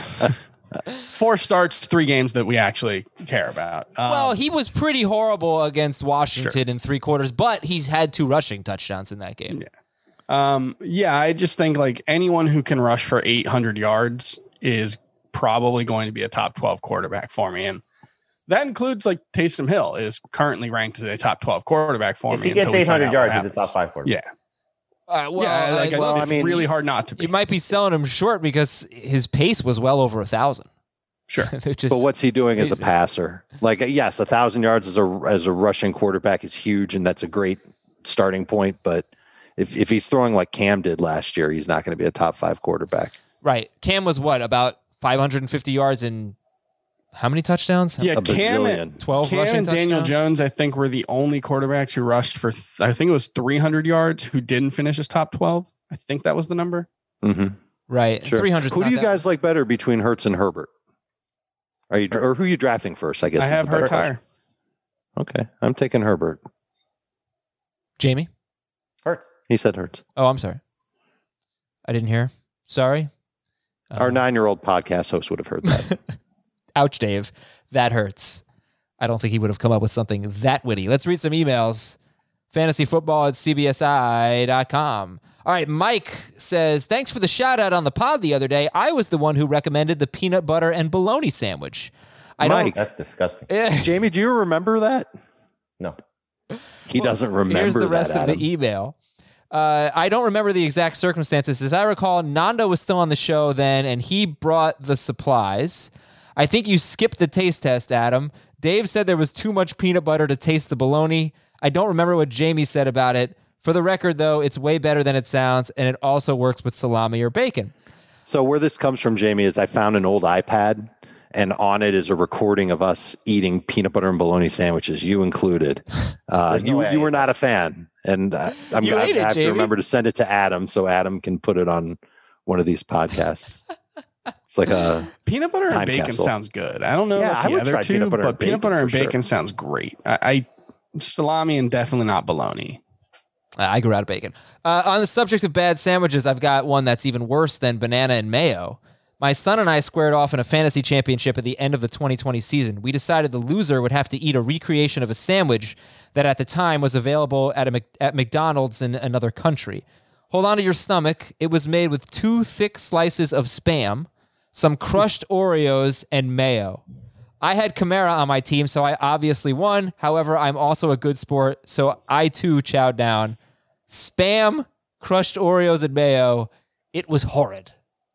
4 starts, 3 games that we actually care about. Well, he was pretty horrible against Washington in 3 quarters, but he's had 2 rushing touchdowns in that game. Yeah. I just think like anyone who can rush for 800 yards is probably going to be a top 12 quarterback for me. And that includes like Taysom Hill is currently ranked as a top 12 quarterback for me. If he gets 800 yards, he's a top 5 quarterback. Yeah. It's really hard not to be. You might be selling him short because his pace was well over 1,000. Sure. But what's he doing as a passer? Like, yes, 1,000 yards as a rushing quarterback is huge, and that's a great starting point. But if he's throwing like Cam did last year, he's not going to be a top 5 quarterback. Right. Cam was what, about 550 yards and how many touchdowns? Yeah, Cam and 12 Cam rushing and Daniel touchdowns? Jones, I think, were the only quarterbacks who rushed for, I think it was 300 yards, who didn't finish as top 12. I think that was the number. Mm-hmm. Right. Sure. 300. Who do you guys like better between Hurts and Herbert? Or who are you drafting first? I guess I have Hurts higher. Okay, I'm taking Herbert. Jamie? Hurts. He said Hurts. Oh, I'm sorry. I didn't hear. Sorry. Our 9-year-old podcast host would have heard that. Ouch, Dave. That hurts. I don't think he would have come up with something that witty. Let's read some emails. fantasyfootball@cbsi.com. All right, Mike says, thanks for the shout out on the pod the other day. I was the one who recommended the peanut butter and bologna sandwich. Mike, that's disgusting. Jamie, do you remember that? No. He doesn't remember. Here's the rest that, of the email. I don't remember the exact circumstances. As I recall, Nando was still on the show then, and he brought the supplies. I think you skipped the taste test, Adam. Dave said there was too much peanut butter to taste the bologna. I don't remember what Jamie said about it. For the record, though, it's way better than it sounds, and it also works with salami or bacon. So where this comes from, Jamie, is I found an old iPad, and on it is a recording of us eating peanut butter and bologna sandwiches, you included. You were not a fan, and I have to remember to send it to Adam so Adam can put it on one of these podcasts. It's like a peanut butter and bacon capsule. Sounds good. I don't know about the other two, but peanut butter and bacon sounds great. I salami and definitely not bologna. I grew out of bacon. On the subject of bad sandwiches, I've got one that's even worse than banana and mayo. My son and I squared off in a fantasy championship at the end of the 2020 season. We decided the loser would have to eat a recreation of a sandwich that at the time was available at McDonald's in another country. Hold on to your stomach. It was made with 2 thick slices of Spam, some crushed Oreos, and mayo. I had Kamara on my team, so I obviously won. However, I'm also a good sport, so I too chowed down. Spam, crushed Oreos, and mayo. It was horrid.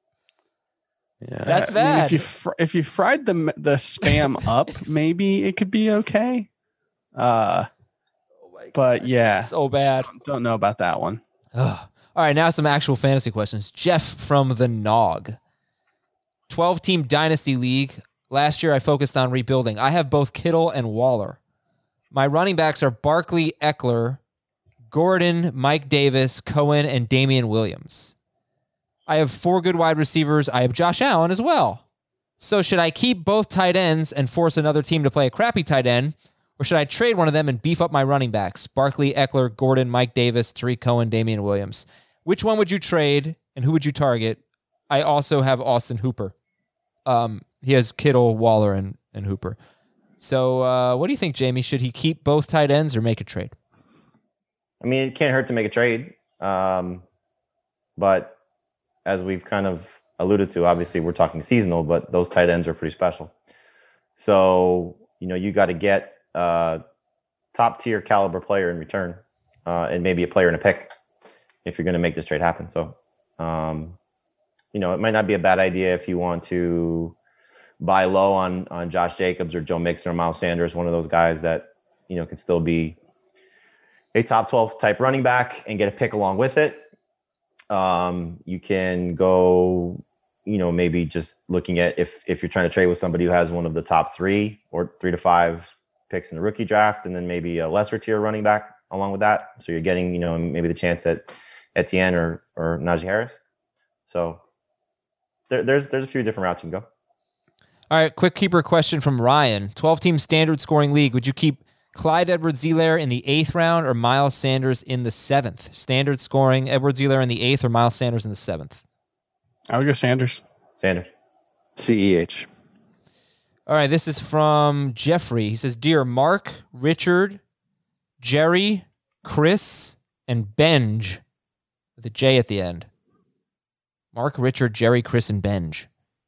Yeah, that's bad. I mean, if you fried the Spam up, maybe it could be okay. But yeah, so bad. Don't know about that one. Ugh. All right, now some actual fantasy questions. Jeff from the Nog. 12-team Dynasty League. Last year, I focused on rebuilding. I have both Kittle and Waller. My running backs are Barkley, Eckler, Gordon, Mike Davis, Cohen, and Damian Williams. I have 4 good wide receivers. I have Josh Allen as well. So should I keep both tight ends and force another team to play a crappy tight end, or should I trade one of them and beef up my running backs? Barkley, Eckler, Gordon, Mike Davis, Tariq Cohen, Damian Williams. Which one would you trade, and who would you target? I also have Austin Hooper. He has Kittle, Waller, and Hooper. So what do you think, Jamie? Should he keep both tight ends or make a trade? I mean, it can't hurt to make a trade. But as we've kind of alluded to, obviously we're talking seasonal, but those tight ends are pretty special. So, you got to get a top tier caliber player in return, and maybe a player in a pick if you're going to make this trade happen. So, it might not be a bad idea if you want to buy low on Josh Jacobs or Joe Mixon or Miles Sanders, one of those guys that, can still be a top 12 type running back and get a pick along with it. You can go, maybe just looking at if you're trying to trade with somebody who has one of the top 3 or 3 to 5 picks in the rookie draft, and then maybe a lesser tier running back along with that. So you're getting, maybe the chance at Etienne or Najee Harris. So there's a few different routes you can go. All right, quick keeper question from Ryan. 12-team standard scoring league. Would you keep Clyde Edwards-Helaire in the 8th round or Miles Sanders in the 7th? Standard scoring, Edwards-Helaire in the 8th or Miles Sanders in the 7th? I would go Sanders. CEH. All right, this is from Jeffrey. He says, Dear Mark, Richard, Jerry, Chris, and Benj, with a J at the end. Mark, Richard, Jerry, Chris, and Benj.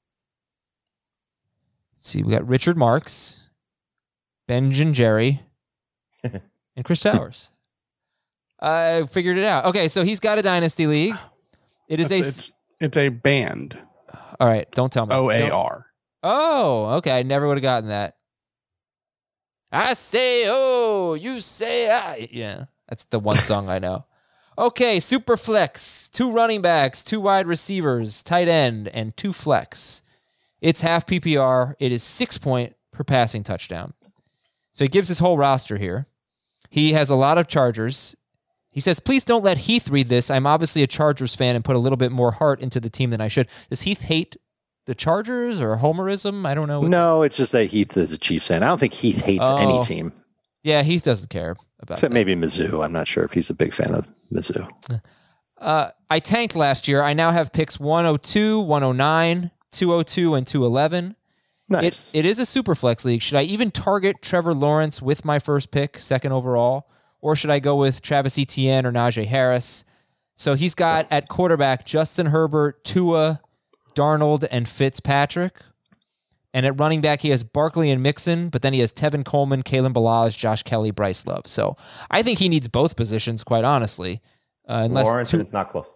Let's see, we got Richard Marks, Benj and Jerry, and Chris Towers. I figured it out. Okay, so he's got a dynasty league. It's a band. All right, don't tell me. OAR. Oh, okay. I never would have gotten that. I say, oh, you say, I. Yeah, that's the one song I know. Okay, super flex. 2 running backs, 2 wide receivers, tight end, and 2 flex. It's half PPR. It is 6 point per passing touchdown. So he gives his whole roster here. He has a lot of Chargers. He says, please don't let Heath read this. I'm obviously a Chargers fan and put a little bit more heart into the team than I should. Does Heath hate the Chargers or homerism? I don't know. No, it's just that Heath is a Chiefs fan. I don't think Heath hates any team. Yeah, Heath doesn't care about Except that. maybe Mizzou. I'm not sure if he's a big fan of Mizzou. I tanked last year. I now have picks 102, 109, 202, and 211. Nice. It is a super flex league. Should I even target Trevor Lawrence with my first pick, 2nd overall? Or should I go with Travis Etienne or Najee Harris? So he's got at quarterback Justin Herbert, Tua, Darnold, and Fitzpatrick. And at running back, he has Barkley and Mixon, but then he has Tevin Coleman, Kalen Balazs, Josh Kelly, Bryce Love. So I think he needs both positions, quite honestly. Unless Lawrence, it's not close.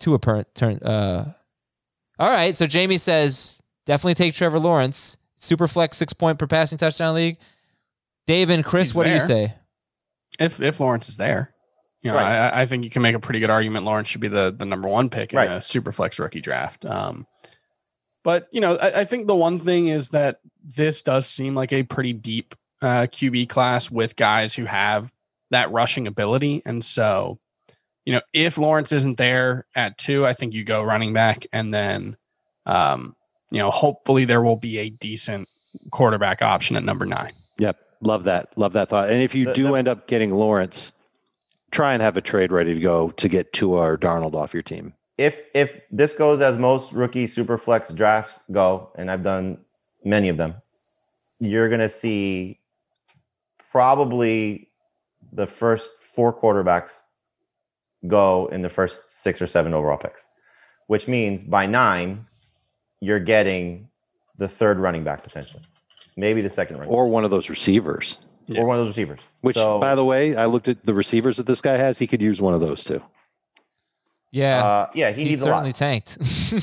All right, so Jamie says definitely take Trevor Lawrence. Super flex 6 point per passing touchdown league. Dave and Chris, what do you say? If Lawrence is there, right. I think you can make a pretty good argument. Lawrence should be the number 1 pick in a super flex rookie draft. But I think the one thing is that this does seem like a pretty deep QB class with guys who have that rushing ability, and so if Lawrence isn't there at 2, I think you go running back, and then hopefully there will be a decent quarterback option at number 9. Yep. Love that thought. And if you end up getting Lawrence, try and have a trade ready to go to get Tua or Darnold off your team. If this goes as most rookie super flex drafts go, and I've done many of them, you're going to see probably the first 4 quarterbacks go in the first 6 or 7 overall picks, which means by 9, you're getting the 3rd running back potentially, maybe the 2nd running or one of those receivers. Yeah. Or one of those receivers. Which, by the way, I looked at the receivers that this guy has. He could use one of those too. Yeah. He needs a lot. Certainly tanked.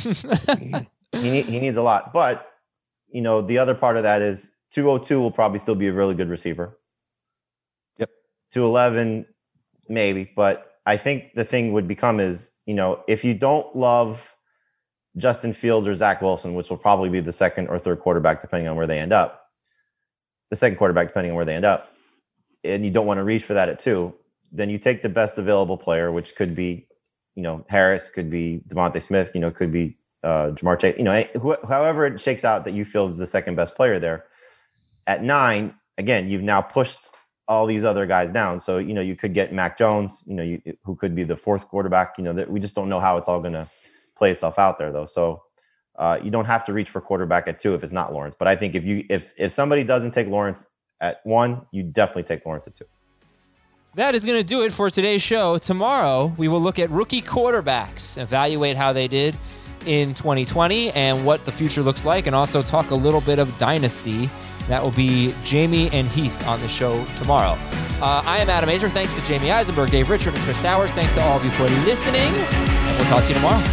he needs a lot. But, the other part of that is 202 will probably still be a really good receiver. Yep. 211, maybe. But I think the thing would become is, if you don't love Justin Fields or Zach Wilson, which will probably be the 2nd or 3rd quarterback, depending on where they end up, the 2nd quarterback, depending on where they end up, and you don't want to reach for that at 2, then you take the best available player, which could be, Harris, could be Devontae Smith, could be Jamar Chase, however it shakes out that you feel is the 2nd best player there. At 9, again, you've now pushed all these other guys down. So, you could get Mac Jones, who could be the 4th quarterback, that we just don't know how it's all going to play itself out there though. So you don't have to reach for quarterback at 2 if it's not Lawrence. But I think if somebody doesn't take Lawrence at 1, you definitely take Lawrence at 2. That is going to do it for today's show. Tomorrow, we will look at rookie quarterbacks, evaluate how they did in 2020 and what the future looks like, and also talk a little bit of dynasty. That will be Jamie and Heath on the show tomorrow. I am Adam Azer. Thanks to Jamie Eisenberg, Dave Richard, and Chris Towers. Thanks to all of you for listening, and we'll talk to you tomorrow.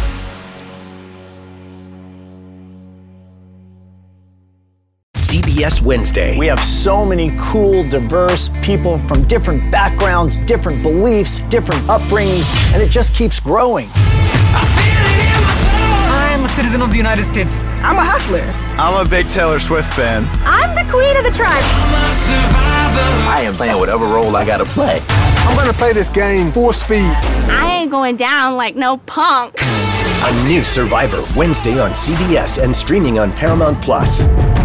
CBS Wednesday. We have so many cool, diverse people from different backgrounds, different beliefs, different upbringings, and it just keeps growing. I'm a citizen of the United States. I'm a hustler. I'm a big Taylor Swift fan. I'm the queen of the tribe. I am playing whatever role I gotta play. I'm gonna play this game full speed. I ain't going down like no punk. A new Survivor Wednesday on CBS and streaming on Paramount Plus.